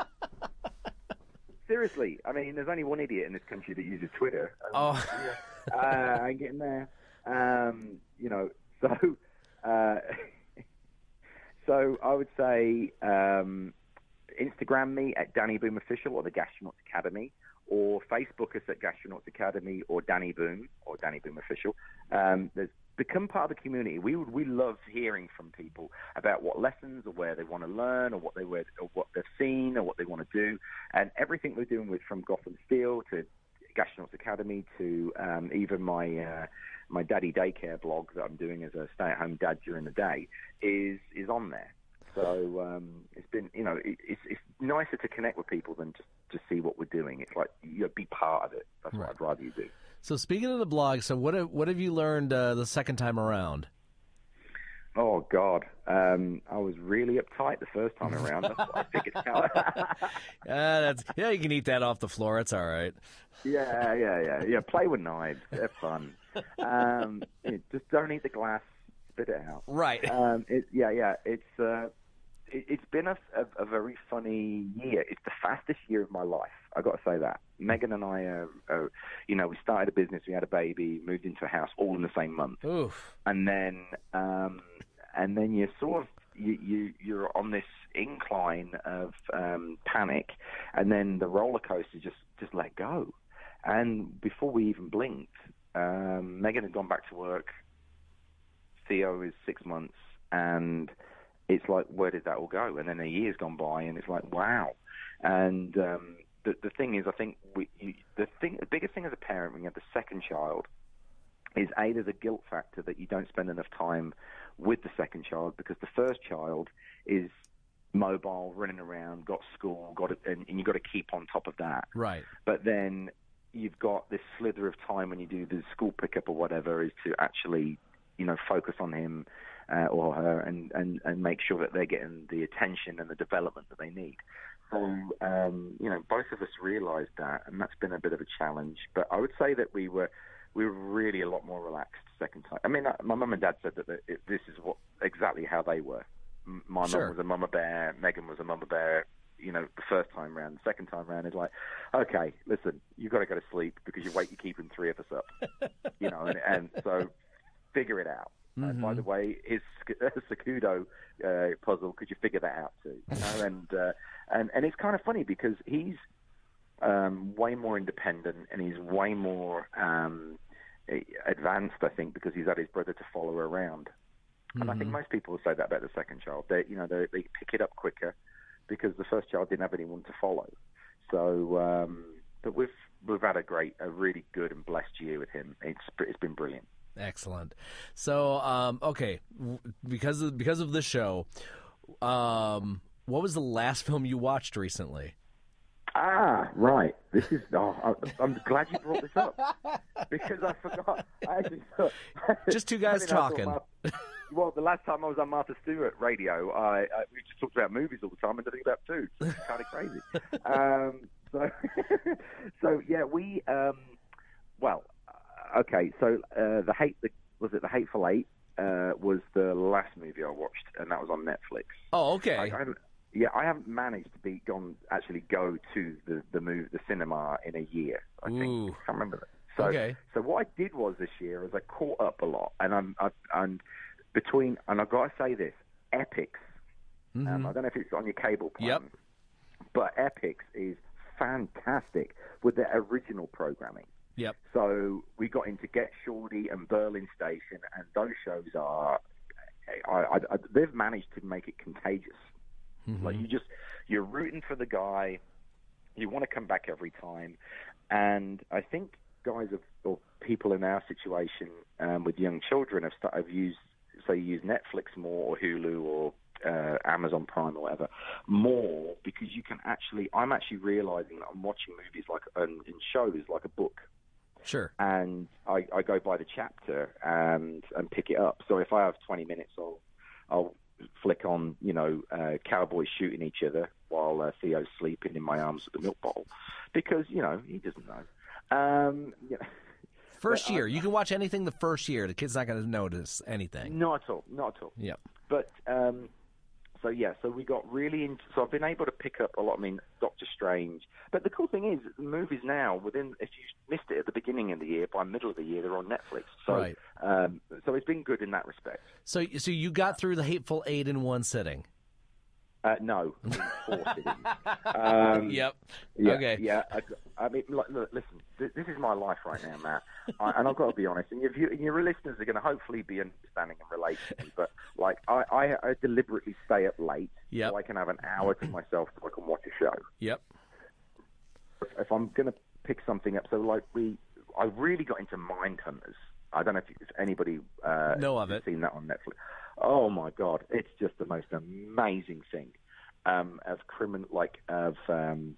Seriously, I mean, there's only one idiot in this country that uses Twitter. Um, Oh, yeah. uh, I'm getting there. Um, you know, so uh, so I would say um, Instagram me at Danny Boom Official or the Gastronauts Academy, or Facebook us at Gastronauts Academy or Danny Boom or Danny Boom Official. Um, there's become part of the community. We would, we love hearing from people about what lessons or where they want to learn or what they were, or what they've seen or what they want to do, and everything we're doing with from Gotham Steel to Gastronauts Academy to um, even my uh, my daddy daycare blog that I'm doing as a stay-at-home dad during the day is is on there. So um, it's been, you know, it, it's it's nicer to connect with people than just to see what we're doing. It's like you be part of it. That's right. what I'd rather you do. So speaking of the blog, so what have, what have you learned uh, the second time around? Oh, God. Um, I was really uptight the first time around. That's what I figured out. uh, that's, yeah, you can eat that off the floor. It's all right. Yeah, yeah, yeah. Yeah, play with knives. Have fun. Um, yeah, just don't eat the glass. Spit it out. Right. Um, it, yeah, yeah. It's uh, it, it's been a, a, a very funny year. It's the fastest year of my life. I got to say that. Megan and I, uh, uh, you know, we started a business, we had a baby, moved into a house, all in the same month. Oof. And then, um, and then you sort of you, you you're on this incline of um, panic, and then the roller coaster just just let go. And before we even blinked, um, Megan had gone back to work. Theo is six months, and it's like, where did that all go? And then a year's gone by, and it's like, wow. And um, the the thing is, I think we you, the thing, the biggest thing as a parent when you have the second child is a there's a guilt factor that you don't spend enough time with the second child, because the first child is mobile, running around, got school, got it, and, and you've got to keep on top of that. Right. But then you've got this slither of time when you do the school pickup or whatever is to actually, you know, focus on him uh, or her and, and, and make sure that they're getting the attention and the development that they need. So, um, you know, both of us realized that, and that's been a bit of a challenge. But I would say that we were we were really a lot more relaxed second time. I mean, my mum and dad said that it, this is what exactly how they were. My Sure. mum was a mama bear, Megan was a mama bear. You know, the first time round, the second time round is like, okay, listen, you've got to go to sleep because you wait, you're keeping three of us up. You know, and, and so figure it out. Mm-hmm. And by the way, his Sakudo uh, puzzle, could you figure that out too? You know? and, uh, and and it's kind of funny because he's um, way more independent and he's way more um, advanced, I think, because he's had his brother to follow around. Mm-hmm. And I think most people will say that about the second child. They, you know, they, they pick it up quicker because the first child didn't have anyone to follow. So, um, but we've we've had a great, a really good and blessed year with him. It's it's been brilliant. Excellent. So, um, okay, because of, because of the show, um, what was the last film you watched recently? Ah, right. This is. Oh, I, I'm glad you brought this up because I forgot. I actually thought, just two guys talking. Martha, well, the last time I was on Martha Stewart radio, I, I we just talked about movies all the time and nothing about food. It's kind of crazy. um, so, so yeah, we. Um, well. Okay, so uh, the hate the, was it the Hateful Eight uh, was the last movie I watched, and that was on Netflix. Oh, okay. I, I haven't, yeah, I haven't managed to be gone actually go to the the move the cinema in a year. I Ooh. think I can't remember that. So, okay. So what I did was this year is I caught up a lot, and I'm I, and between and I've got to say this, Epix. Mm-hmm. Um, I don't know if it's on your cable plan, yep. but Epix is fantastic with their original programming. Yep. So we got into Get Shorty and Berlin Station, and those shows are, I, I, I, they've managed to make it contagious. Mm-hmm. Like you just, you're rooting for the guy, you want to come back every time, and I think guys of, or people in our situation um, with young children have started have used, say, you use Netflix more or Hulu or uh, Amazon Prime or whatever more because you can actually. I'm actually realizing that I'm watching movies like um, in shows like a book. Sure. And I, I go by the chapter and and pick it up. So if I have twenty minutes, I'll I'll flick on, you know, uh, cowboys shooting each other while uh, Theo's sleeping in my arms with the milk bottle, because you know he doesn't know. Um, you know first year, I, you can watch anything the first year. The kid's not going to notice anything. Not at all. Not at all. Yep. But um, so yeah, so we got really into. So I've been able to pick up a lot. I mean, Doctor Strange. But the cool thing is, the movies now, within if you missed it at the beginning of the year, by middle of the year, they're on Netflix. So, right. um, so it's been good in that respect. So, so you got through the Hateful Eight in one sitting? Uh, no, I mean, four sittings. Um, yep. Yeah, okay. Yeah. I, I mean, look, look, listen. This, this is my life right now, Matt, I, and I've got to be honest. And, you, and your listeners are going to hopefully be understanding and relate to me. But like, I, I, I deliberately stay up late yep. so I can have an hour to myself so I can watch a show. Yep. If I'm going to pick something up, so like we, I really got into Mindhunters. I don't know if, if anybody uh, know of has it. seen that on Netflix. Oh my God, it's just the most amazing thing um, of criminal, like of um,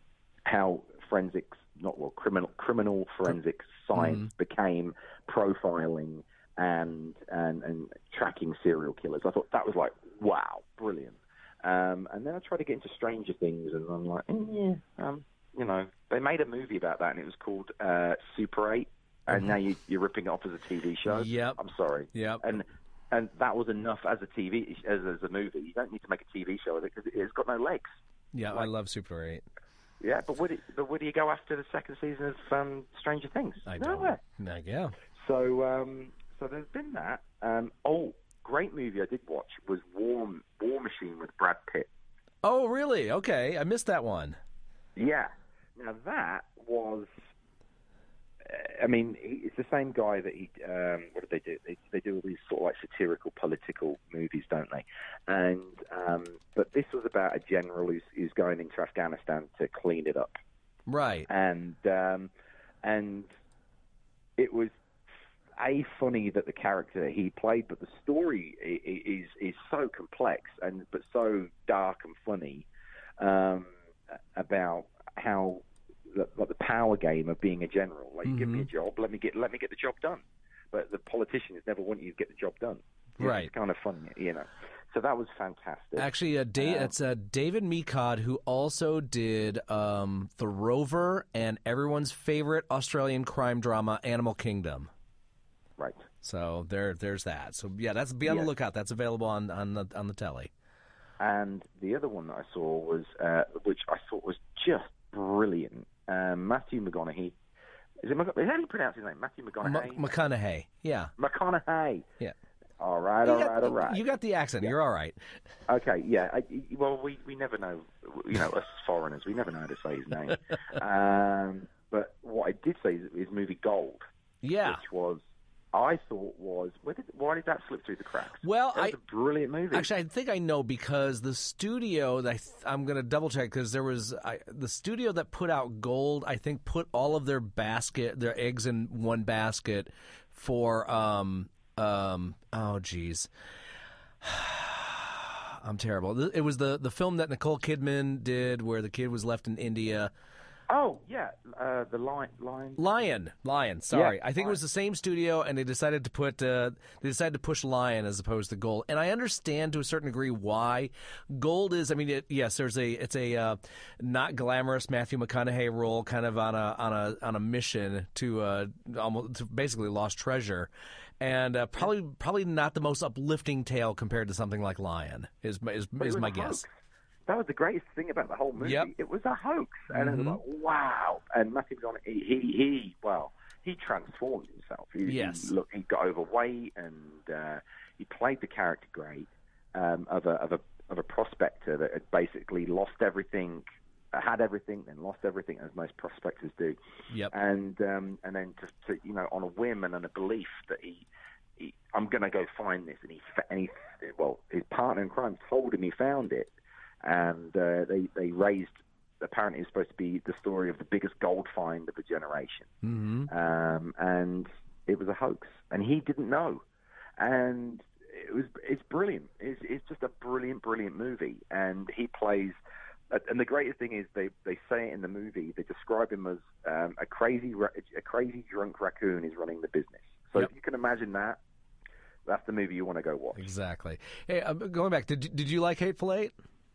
how forensics, not well, criminal criminal forensics science mm. became profiling and, and and tracking serial killers. I thought that was like wow, brilliant. Um, and then I tried to get into Stranger Things, and I'm like, eh, yeah, um, you know, they made a movie about that, and it was called uh, Super eight, and mm-hmm. now you, you're ripping it off as a T V show. Yep. I'm sorry. Yep. And and that was enough as a T V as, as a movie. You don't need to make a T V show of it because it's got no legs. Yeah, like, I love Super eight. Yeah, but where, do, but where do you go after the second season of um, Stranger Things? I Nowhere. don't. Yeah. So um, so there's been that. Um, oh, great movie I did watch was War War Machine with Brad Pitt. Oh, really? Okay, I missed that one. Yeah. Now that was, uh, I mean, he, it's the same guy that he. Um, what did they do? They, they do all these sort of like satirical, political movies, don't they? And um, but this was about a general who's, who's going into Afghanistan to clean it up, right? And um, and it was a funny that the character that he played, but the story is is so complex and but so dark and funny um, about how. Like the power game of being a general, like you mm-hmm. give me a job, let me get let me get the job done. But the politicians never want you to get the job done. Right, it's kind of funny, you know. So that was fantastic. Actually, uh, da- um, it's uh, David Meekod who also did um, The Rover and everyone's favorite Australian crime drama, Animal Kingdom. Right. So there, there's that. So yeah, that's be on yes. the lookout. That's available on on the on the telly. And the other one that I saw was, uh, which I thought was just brilliant. um, Matthew McConaughey. Is it? Is that how you pronounce his name? Matthew McConaughey. M- McConaughey. Yeah. McConaughey. Yeah. All right, You all got, right, all right. You got the accent. Yeah. You're all right. Okay, yeah. I, well, we, we never know, you know, us foreigners, we never know how to say his name. um, but what I did say is his movie Gold. Yeah. Which was, I thought was, where did, why did that slip through the cracks? Well, that was I, a brilliant movie. Actually, I think I know because the studio, that I th- I'm going to double check because there was, I, the studio that put out Gold, I think put all of their basket, their eggs in one basket for, um, um, oh, geez. I'm terrible. It was the, the film that Nicole Kidman did where the kid was left in India. Oh, yeah, uh, the Lion. Lion. Lion. Lion, sorry. Yeah, I think Lion. it was the same studio, and they decided to put, uh, they decided to push Lion as opposed to Gold. And I understand to a certain degree why. Gold is, I mean, it, yes, there's a, it's a uh, not glamorous Matthew McConaughey role kind of on a, on a, on a mission to, uh, almost, to basically lost treasure. And uh, probably, probably not the most uplifting tale compared to something like Lion, is, is, is my guess. That was the greatest thing about the whole movie. Yep. It was a hoax, and mm-hmm. it was like, wow. And Matthew McConaughey, he, he, he, well, he transformed himself. He, yes. He, look, he got overweight, and uh, he played the character great um, of a of a of a prospector that had basically lost everything, had everything, then lost everything, as most prospectors do. Yep. And um, and then just to, you know, on a whim and on a belief that he. he I'm going to go find this, and he, and he, well, his partner in crime told him he found it. And uh, they they raised, apparently it's supposed to be the story of the biggest gold find of a generation. Mm-hmm. Um, and it was a hoax, and he didn't know. And it was it's brilliant. It's, it's just a brilliant, brilliant movie. And he plays, and the greatest thing is they, they say it in the movie. They describe him as um, a crazy a crazy drunk raccoon is running the business. So yep. if you can imagine that, that's the movie you want to go watch. Exactly. Hey, um, going back, did did you like Hateful Eight?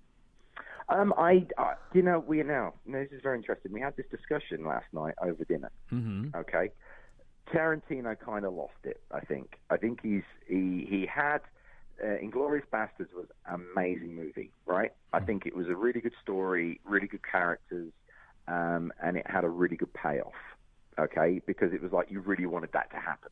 Um, I, uh, you know, we now, this is very interesting. We had this discussion last night over dinner. Mm-hmm. Okay. Tarantino kind of lost it, I think. I think he's, he, he had, uh, Inglourious Bastards was an amazing movie, right? Mm-hmm. I think it was a really good story, really good characters, um, and it had a really good payoff, okay? Because it was like you really wanted that to happen.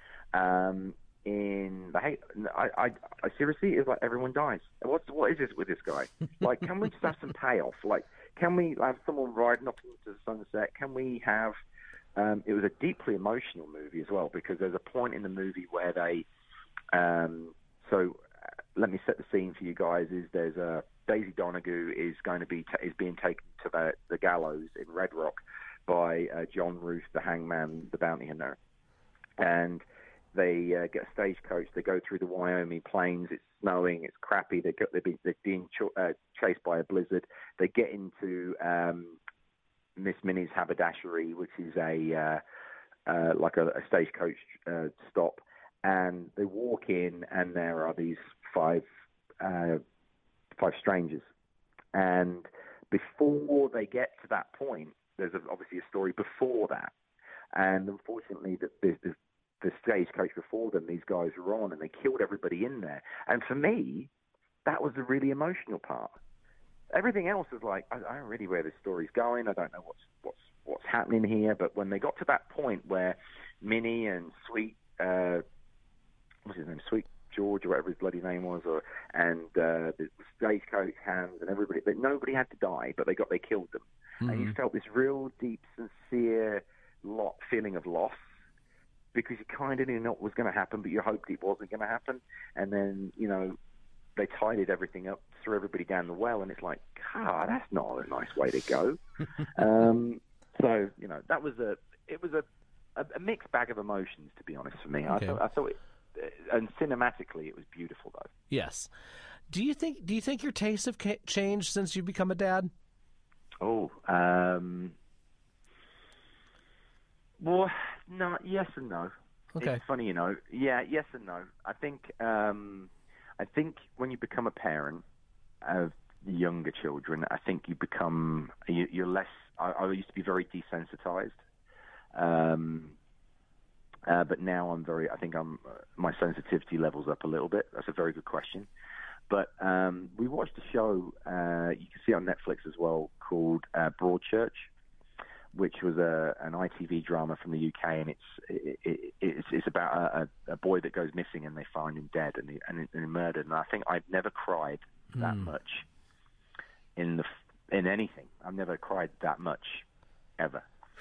Um, In the hate, I, I, I seriously, it's like everyone dies. What's what is this with this guy? Like, can we just have some payoff? Like, can we have someone riding up into the sunset? Can we have? Um, it was a deeply emotional movie as well because there's a point in the movie where they. Um, so, uh, let me set the scene for you guys. Is there's a Daisy Donegal is going to be ta- is being taken to the the gallows in Red Rock by uh, John Ruth, the hangman, the bounty hunter, and. They uh, get a stagecoach. They go through the Wyoming plains. It's snowing. It's crappy. They get, they're being, they're being ch- uh, chased by a blizzard. They get into um, Miss Minnie's haberdashery, which is a uh, uh, like a, a stagecoach uh, stop. And they walk in, and there are these five uh, five strangers. And before they get to that point, there's obviously a story before that. And unfortunately, there's, there's the stagecoach before them, these guys were on, and they killed everybody in there. And for me, that was the really emotional part. Everything else was like, I, I don't really know where this story's going. I don't know what's what's what's happening here. But when they got to that point where Minnie and Sweet, uh, what's his name, Sweet George or whatever his bloody name was, or and uh, the stagecoach hands and everybody, but nobody had to die, but they got they killed them, mm-hmm. and you felt this real deep, sincere lot feeling of loss. Because you kind of knew what was going to happen, but you hoped it wasn't going to happen. And then, you know, they tidied everything up, threw everybody down the well, and it's like, God, that's not a nice way to go. um, so, you know, that was a, it was a, a, a mixed bag of emotions, to be honest, for me. Okay. I thought, I thought it, and cinematically, it was beautiful, though. Yes. Do you think, do you think your tastes have ca- changed since you've become a dad? Oh, um... Well, no, yes and no. Okay. It's funny, you know. Yeah, yes and no. I think, um, I think when you become a parent of younger children, I think you become you, you're less. I, I used to be very desensitized, um, uh, but now I'm very. I think I'm uh, my sensitivity levels up a little bit. That's a very good question. But um, we watched a show. Uh, you can see it on Netflix as well, called uh, Broadchurch. which was a an I T V drama from the U K, and it's it, it, it's, it's about a, a boy that goes missing and they find him dead and he, and, and murdered. And I think I've never cried that Mm. much in the in anything. I've never cried that much ever.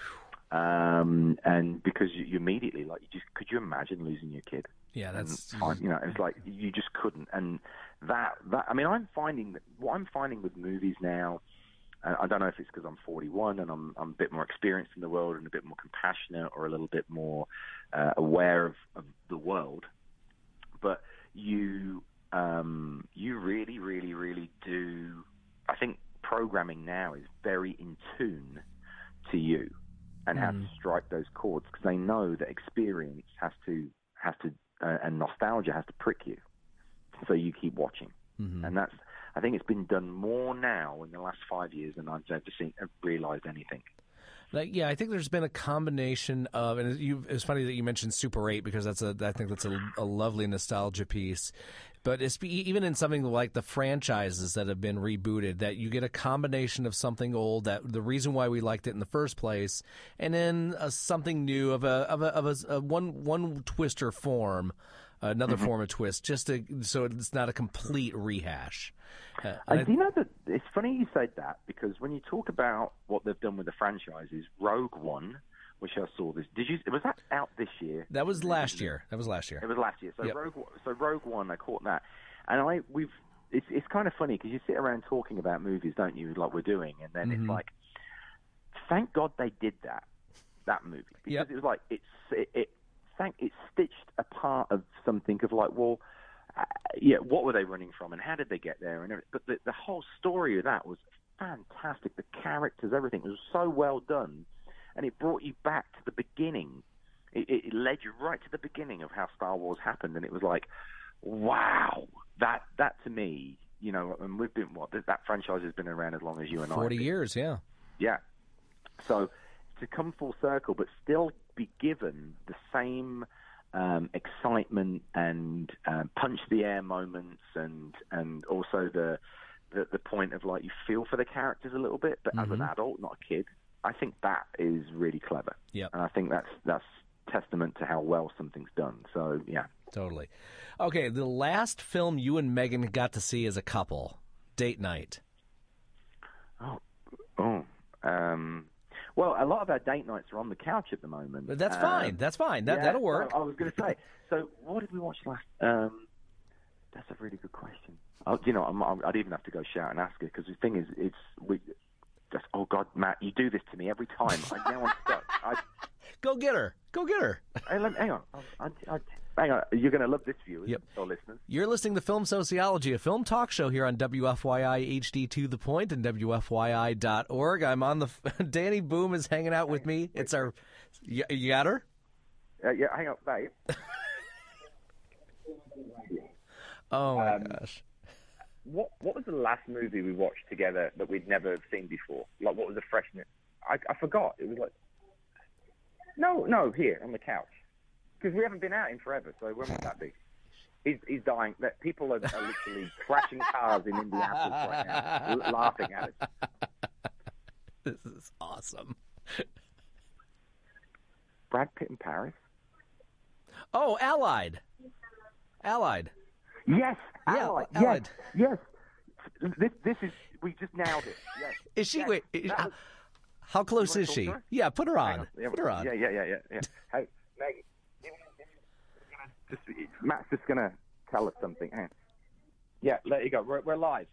Um, and because you, you immediately, like, you just could you imagine losing your kid? Yeah, that's And find, you know, it's like you just couldn't. And that that I mean, I'm finding that what I'm finding with movies now. Uh, I don't know if it's because I'm forty-one and I'm I'm a bit more experienced in the world and a bit more compassionate or a little bit more uh, aware of, of the world, but you um, you really, really, really do. I think programming now is very in tune to you and how to strike those chords, because they know that experience has to has to uh, and nostalgia has to prick you, so you keep watching. Mm-hmm. And that's, I think it's been done more now in the last five years than I've ever seen, realized anything. Like, yeah, I think there's been a combination of, and you, it's funny that you mentioned Super eight, because that's a, I think that's a, a lovely nostalgia piece. But it's, even in something like the franchises that have been rebooted, that you get a combination of something old, that the reason why we liked it in the first place, and then uh, something new of a of a, of a, a one one twist or form, another mm-hmm. form of twist, just to, so it's not a complete rehash. Uh, I, do you know that it's funny you said that, because when you talk about what they've done with the franchises, Rogue One, which I saw this, did you? Was that out this year? That was last year. That was last year. It was last year. So yep. Rogue, so Rogue One, I caught that, and I we've it's it's kind of funny because you sit around talking about movies, don't you? Like we're doing, and then mm-hmm. it's like, thank God they did that that movie, because yep. it was like it's it, it thank it stitched a part of something of like, well. Uh, yeah, what were they running from, and how did they get there? And everything. But the, the whole story of that was fantastic. The characters, everything was so well done, and it brought you back to the beginning. It, it led you right to the beginning of how Star Wars happened, and it was like, wow, that that to me, you know, and we've been what that franchise has been around as long as you and I. Forty years, yeah, yeah. So to come full circle, but still be given the same. Um, excitement and uh, punch the air moments, and and also the, the the point of like you feel for the characters a little bit, but mm-hmm. as an adult, not a kid. I think that is really clever. Yeah, and I think that's that's testament to how well something's done. So yeah, totally. Okay, the last film you and Megan got to see as a couple, Date Night. Oh, oh. Um, Well, a lot of our date nights are on the couch at the moment. But that's um, fine. That's fine. That, yeah, that'll work. I, I was going to say. So, what did we watch last? Um, that's a really good question. Oh, you know, I'm, I'm, I'd even have to go shout and ask her, because the thing is, it's we. Just, oh God, Matt, you do this to me every time. I now I'm stuck. I, go get her. Go get her. Hey, let, hang on. I, I, I, hang on. You're going to love this, viewers yep. or listeners. You're listening to Film Sociology, a film talk show here on W F Y I H D to the point and W F Y I dot org. I'm on the. Danny Boom is hanging out with me. It's our. You, you got her? Uh, yeah, hang on, babe. Oh my um, gosh. What What was the last movie we watched together that we'd never seen before? Like, what was the freshness? I, I forgot. It was like. No, no, here on the couch. Because we haven't been out in forever, so when would that be? He's, he's dying. That people are, are literally crashing cars in Indianapolis right now, l- laughing at us. This is awesome. Brad Pitt in Paris? Oh, Allied. Allied. Yes, yeah, Allied. Allied. Yes, yes. This, this is, we just nailed it. Yes. Is she, yes. wait, is, was, how close is she? Her? Yeah, put her on. on. Yeah, put her on. Yeah, yeah, yeah, yeah. yeah. Hey, Maggie. Just, Matt's just going to tell us something. Hang on. Yeah, let you go. We're, we're live.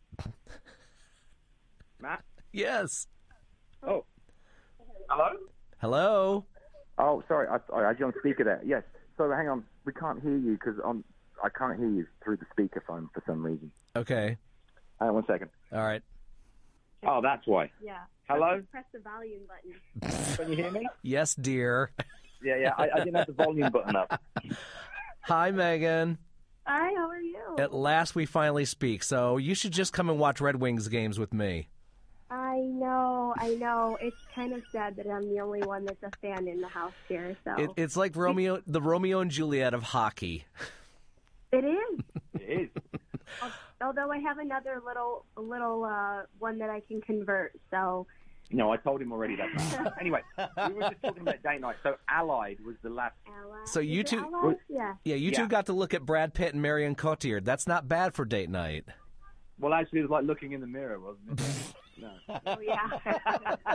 Matt? Yes. Oh. Hello? Hello? Oh, sorry. I, I had you on speaker there. Yes. So hang on. We can't hear you because I can't hear you through the speakerphone for some reason. Okay. Hang on one second. All right. Oh, that's why. Yeah. Hello? Press the volume button. Can you hear me? Yes, dear. Yeah, yeah. I, I didn't have the volume button up. Hi, Megan. Hi, how are you? At last we finally speak, so you should just come and watch Red Wings games with me. I know, I know. It's kind of sad that I'm the only one that's a fan in the house here. So it, It's like Romeo, the Romeo and Juliet of hockey. It is. It is. Although I have another little little uh, one that I can convert, so No, I told him already that. Anyway, we were just talking about date night. So Allied was the last. Allied. So you Is it two, Allied? Yeah. yeah, you two Yeah. got to look at Brad Pitt and Marion Cotillard. That's not bad for date night. Well, actually, it was like looking in the mirror, wasn't it? No. Oh yeah.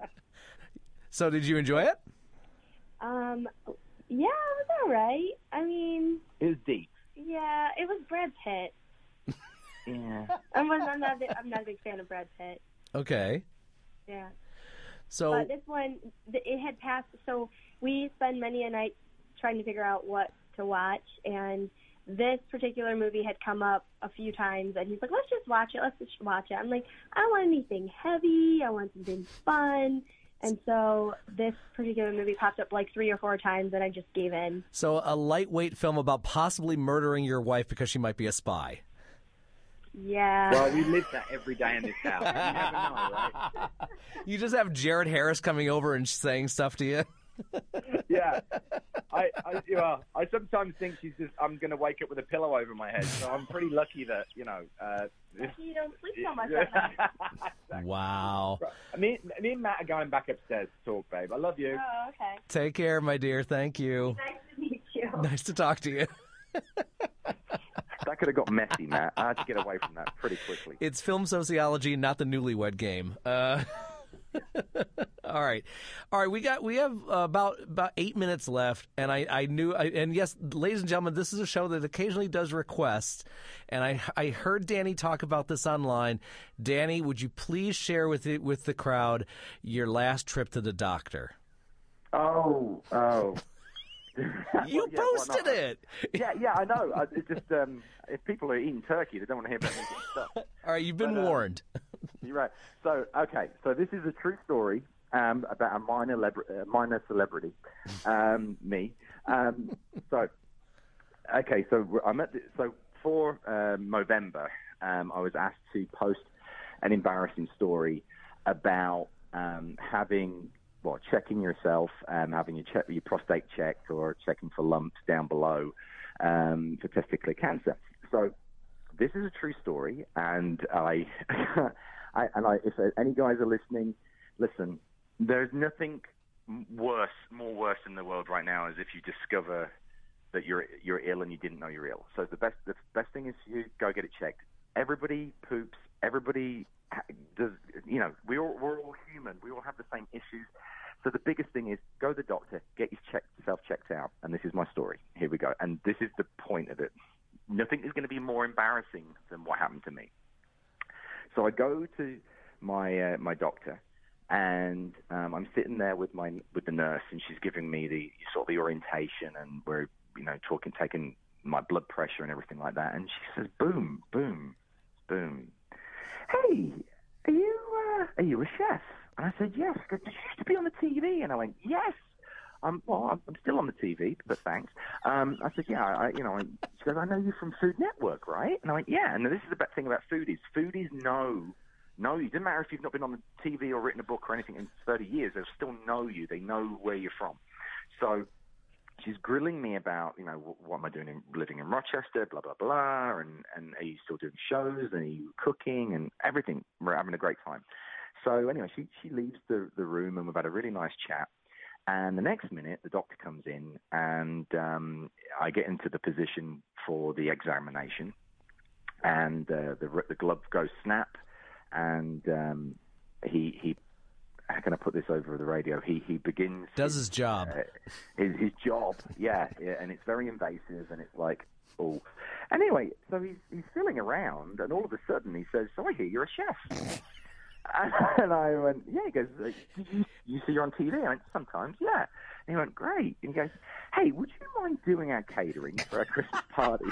So did you enjoy it? um. Yeah, it was all right. I mean, It was deep. yeah, it was Brad Pitt. Yeah. I'm not, I'm not, I'm not a big fan of Brad Pitt. Okay. Yeah. So But this one, th- it had passed. So we spend many a night trying to figure out what to watch, and this particular movie had come up a few times, and he's like, "Let's just watch it. Let's just watch it." I'm like, "I don't want anything heavy. I want something fun." And so this particular movie popped up like three or four times, and I just gave in. So a lightweight film about possibly murdering your wife because she might be a spy. Yeah. Well, we live that every day in this house. You never know, right? You just have Jared Harris coming over and saying stuff to you. Yeah. I, I, you know, I sometimes think she's just, I'm going to wake up with a pillow over my head. So I'm pretty lucky that, you know. Uh, You don't sleep so much at night. Exactly. Wow. Me, me and Matt are going back upstairs to talk, babe. I love you. Oh, okay. Take care, my dear. Thank you. Nice to meet you. Nice to talk to you. That could have got messy, Matt. I had to get away from that pretty quickly. It's film sociology, not the newlywed game. Uh, all right, all right. We got we have uh, about about eight minutes left, and I I knew I, and yes, ladies and gentlemen, this is a show that occasionally does requests, and I I heard Danny talk about this online. Danny, would you please share with it with the crowd your last trip to the doctor? Oh, oh. You Well, yeah, why posted not? it. Yeah, yeah, I know. I, it just um, if people are eating turkey, they don't want to hear about me getting stuff. All right, you've been But, um, warned. You're right. So, okay, so this is a true story um, about a minor, lebr- uh, minor celebrity, um, me. Um, so, okay, so I'm at the, so for um, Movember, um, I was asked to post an embarrassing story about um, having. Well, checking yourself, um, having your, check, your prostate checked, or checking for lumps down below um, for testicular cancer. So this is a true story, and I, I and I, if any guys are listening, listen. There's nothing worse, more worse in the world right now, is if you discover that you're you're ill and you didn't know you're ill. So the best the best thing is you go get it checked. Everybody poops. Everybody does. You know, we all we're all human. We all have the same issues. So the biggest thing is go to the doctor, get yourself checked out. And this is my story. Here we go. And this is the point of it. Nothing is going to be more embarrassing than what happened to me. So I go to my uh, my doctor, and um, I'm sitting there with my with the nurse, and she's giving me the sort of the orientation, and we're you know talking, taking my blood pressure and everything like that. And she says, "Boom, boom, boom. Hey, are you uh, are you a chef?" And I said, "Yes." She goes, "Did you used to be on the T V?" And I went, "Yes." Um, well, I'm, I'm still on the T V, but thanks. Um, I said, "Yeah, I, you know." I, she goes, "I know you from Food Network, right?" And I went, "Yeah." And this is the best thing about foodies. Foodies know, know you. It doesn't matter if you've not been on the T V or written a book or anything in thirty years. They'll still know you. They know where you're from. So she's grilling me about, you know, what, what am I doing in, living in Rochester, blah, blah, blah, and, and are you still doing shows, and are you cooking, and everything. We're having a great time. So anyway, she, she leaves the, the room, and we've had a really nice chat. And the next minute, the doctor comes in, and um, I get into the position for the examination, and uh, the, the glove goes snap, and um, he, he, how can I put this over the radio? He he begins... Does his job. Uh, his, his job, yeah, yeah, and it's very invasive, and it's like, oh. Anyway, so he's, he's filling around, and all of a sudden he says, "So I hear you're a chef." And I went, "Yeah." He goes, "Did you, you see you're on T V?" I went, "Sometimes, yeah." And he went, "Great." And he goes, "Hey, would you mind doing our catering for our Christmas party?"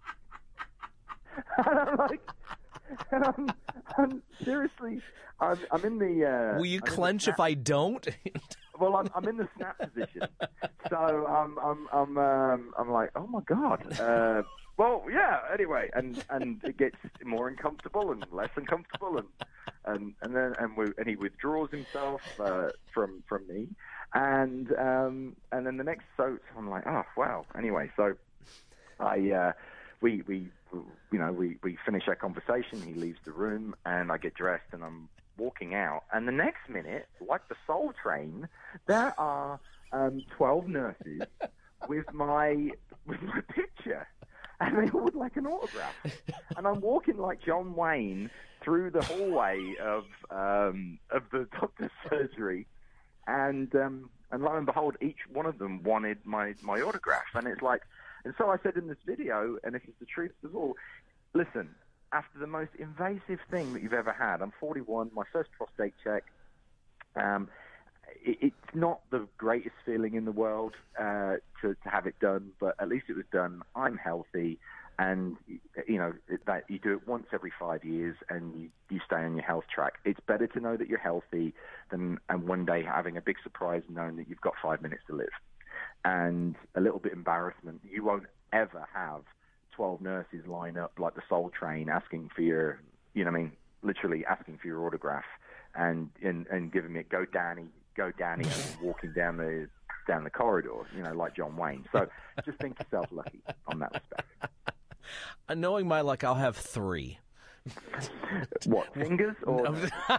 And I'm like, and I'm, I'm seriously, I'm, I'm in the... Uh, Will you I'm clench if I don't? Well, I'm, I'm in the snap position, so I'm I'm I'm um, I'm like, oh my god. Uh, well, yeah. Anyway, and and it gets more uncomfortable and less uncomfortable, and and and then and we and he withdraws himself uh, from from me, and um and then the next so I'm like, oh wow. Anyway, so I uh, we we you know we we finish our conversation. He leaves the room, and I get dressed, and I'm walking out, and the next minute, like the Soul Train, there are um, twelve nurses with my with my picture, and they all would like an autograph. And I'm walking like John Wayne through the hallway of um, of the doctor's surgery, and um, and lo and behold, each one of them wanted my, my autograph. And it's like, and so I said in this video, and this is the truth of all, listen, after the most invasive thing that you've ever had, I'm forty-one, my first prostate check, um, it, it's not the greatest feeling in the world uh, to, to have it done, but at least it was done. I'm healthy, and you know that you do it once every five years, and you, you stay on your health track. It's better to know that you're healthy than and one day having a big surprise knowing that you've got five minutes to live, and a little bit embarrassment. You won't ever have twelve nurses line up like the Soul Train asking for your, you know what I mean, literally asking for your autograph and, and, and giving me, go Danny, go Danny, and walking down the down the corridor, you know, like John Wayne. So just think yourself lucky on that respect. Uh, knowing my luck, I'll have three. What, fingers or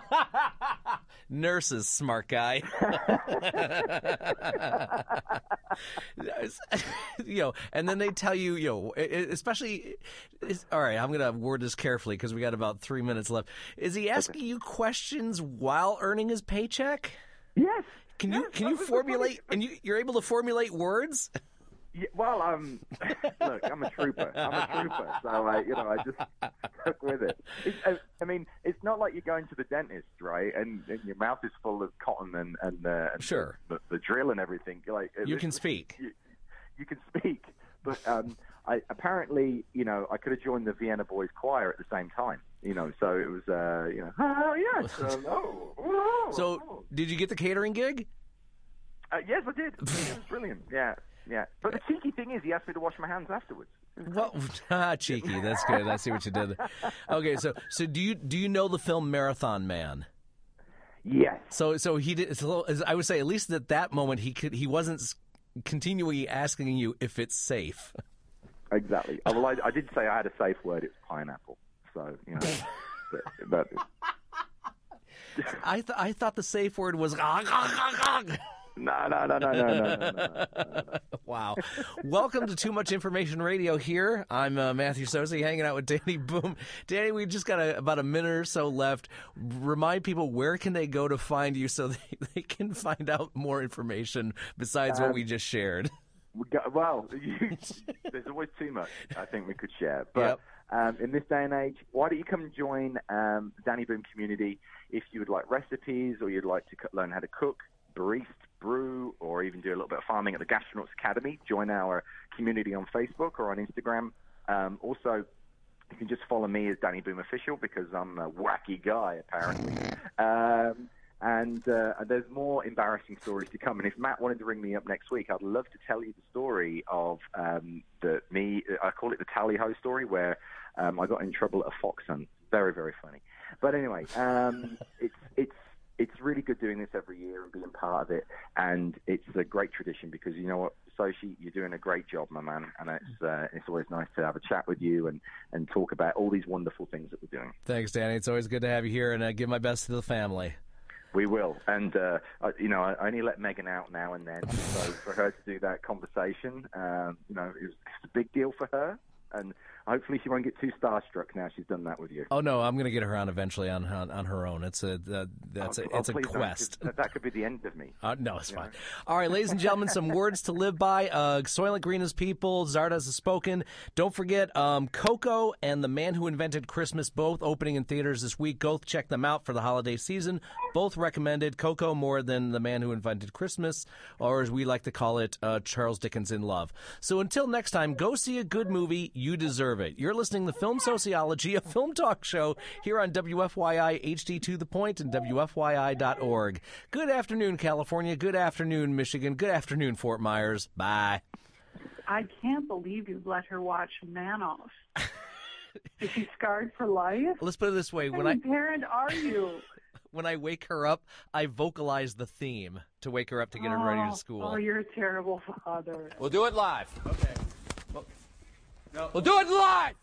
nurses, smart guy. You know, and then they tell you, you know, especially, it's, all right, I'm going to word this carefully because we got about three minutes left. Is he asking you questions while earning his paycheck? Yes. Can you yes, can you formulate, and you, you're able to formulate words? Yeah, well, um, look, I'm a trooper. I'm a trooper, so I, you know, I just stuck with it. It's, I, I mean, it's not like you're going to the dentist, right? And, and your mouth is full of cotton and and, uh, and sure. the, the, the drill and everything. Like you can speak. You, you can speak, but um, I apparently, you know, I could have joined the Vienna Boys Choir at the same time. You know, so it was, uh, you know, oh yes, uh, oh, oh, so oh. Did you get the catering gig? Uh, yes, I did. It was brilliant. Yeah. Yeah, but the cheeky thing is, he asked me to wash my hands afterwards. Well, ah, cheeky. That's good. I see what you did there. Okay, so so do you do you know the film Marathon Man? Yes. So so he did. It's a little, I would say at least at that moment he could he wasn't continually asking you if it's safe. Exactly. Well, I, I did say I had a safe word. It's pineapple. So you know, but, but I th- I thought the safe word was. No, no, no, no, no, no, no, no, no. Wow. Welcome to Too Much Information Radio here. I'm uh, Matthew Sosi, hanging out with Danny Boom. Danny, we just got a, about a minute or so left. Remind people, where can they go to find you so they, they can find out more information besides um, what we just shared? We got, well, you, there's always too much I think we could share. But yep. um, in this day and age, why don't you come and join um, the Danny Boom community if you would like recipes or you'd like to learn how to cook, barista, brew, or even do a little bit of farming at the Gastronauts Academy. Join our community on Facebook or on Instagram. Um, also, you can just follow me as Danny Boom Official because I'm a wacky guy, apparently. Um, and uh, there's more embarrassing stories to come. And if Matt wanted to ring me up next week, I'd love to tell you the story of um, the me. I call it the tally ho story, where um, I got in trouble at a fox hunt. Very, very funny. But anyway, um, it's it's. It's really good doing this every year and being part of it, and it's a great tradition because you know what, Soshi, you're doing a great job, my man, and it's uh, it's always nice to have a chat with you and, and talk about all these wonderful things that we're doing. Thanks, Danny. It's always good to have you here, and uh, give my best to the family. We will, and uh, I, you know, I only let Megan out now and then, so for her to do that conversation, um, you know, it's a big deal for her. And hopefully she won't get too starstruck now she's done that with you. Oh no, I'm going to get her on eventually on on, on her own. It's a uh, that's oh, a it's oh, a quest. That, that could be the end of me. Uh, no, it's you fine. know? All right, ladies and gentlemen, some words to live by. Uh, Soylent Green is people. Zardoz has spoken. Don't forget um, Coco and The Man Who Invented Christmas, both opening in theaters this week. Go check them out for the holiday season. Both recommended. Coco more than The Man Who Invented Christmas, or as we like to call it, uh, Charles Dickens in Love. So until next time, go see a good movie. You deserve it. You're listening to Film Sociology, a film talk show here on W F Y I H D to the Point and W F Y I dot org. Good afternoon, California. Good afternoon, Michigan. Good afternoon, Fort Myers. Bye. I can't believe you've let her watch Manoff. Is she scarred for life? Let's put it this way. What when kind I of parent are you? When I wake her up, I vocalize the theme to wake her up to get her oh, ready to school. Oh, you're a terrible father. We'll do it live. Okay. We'll do it live.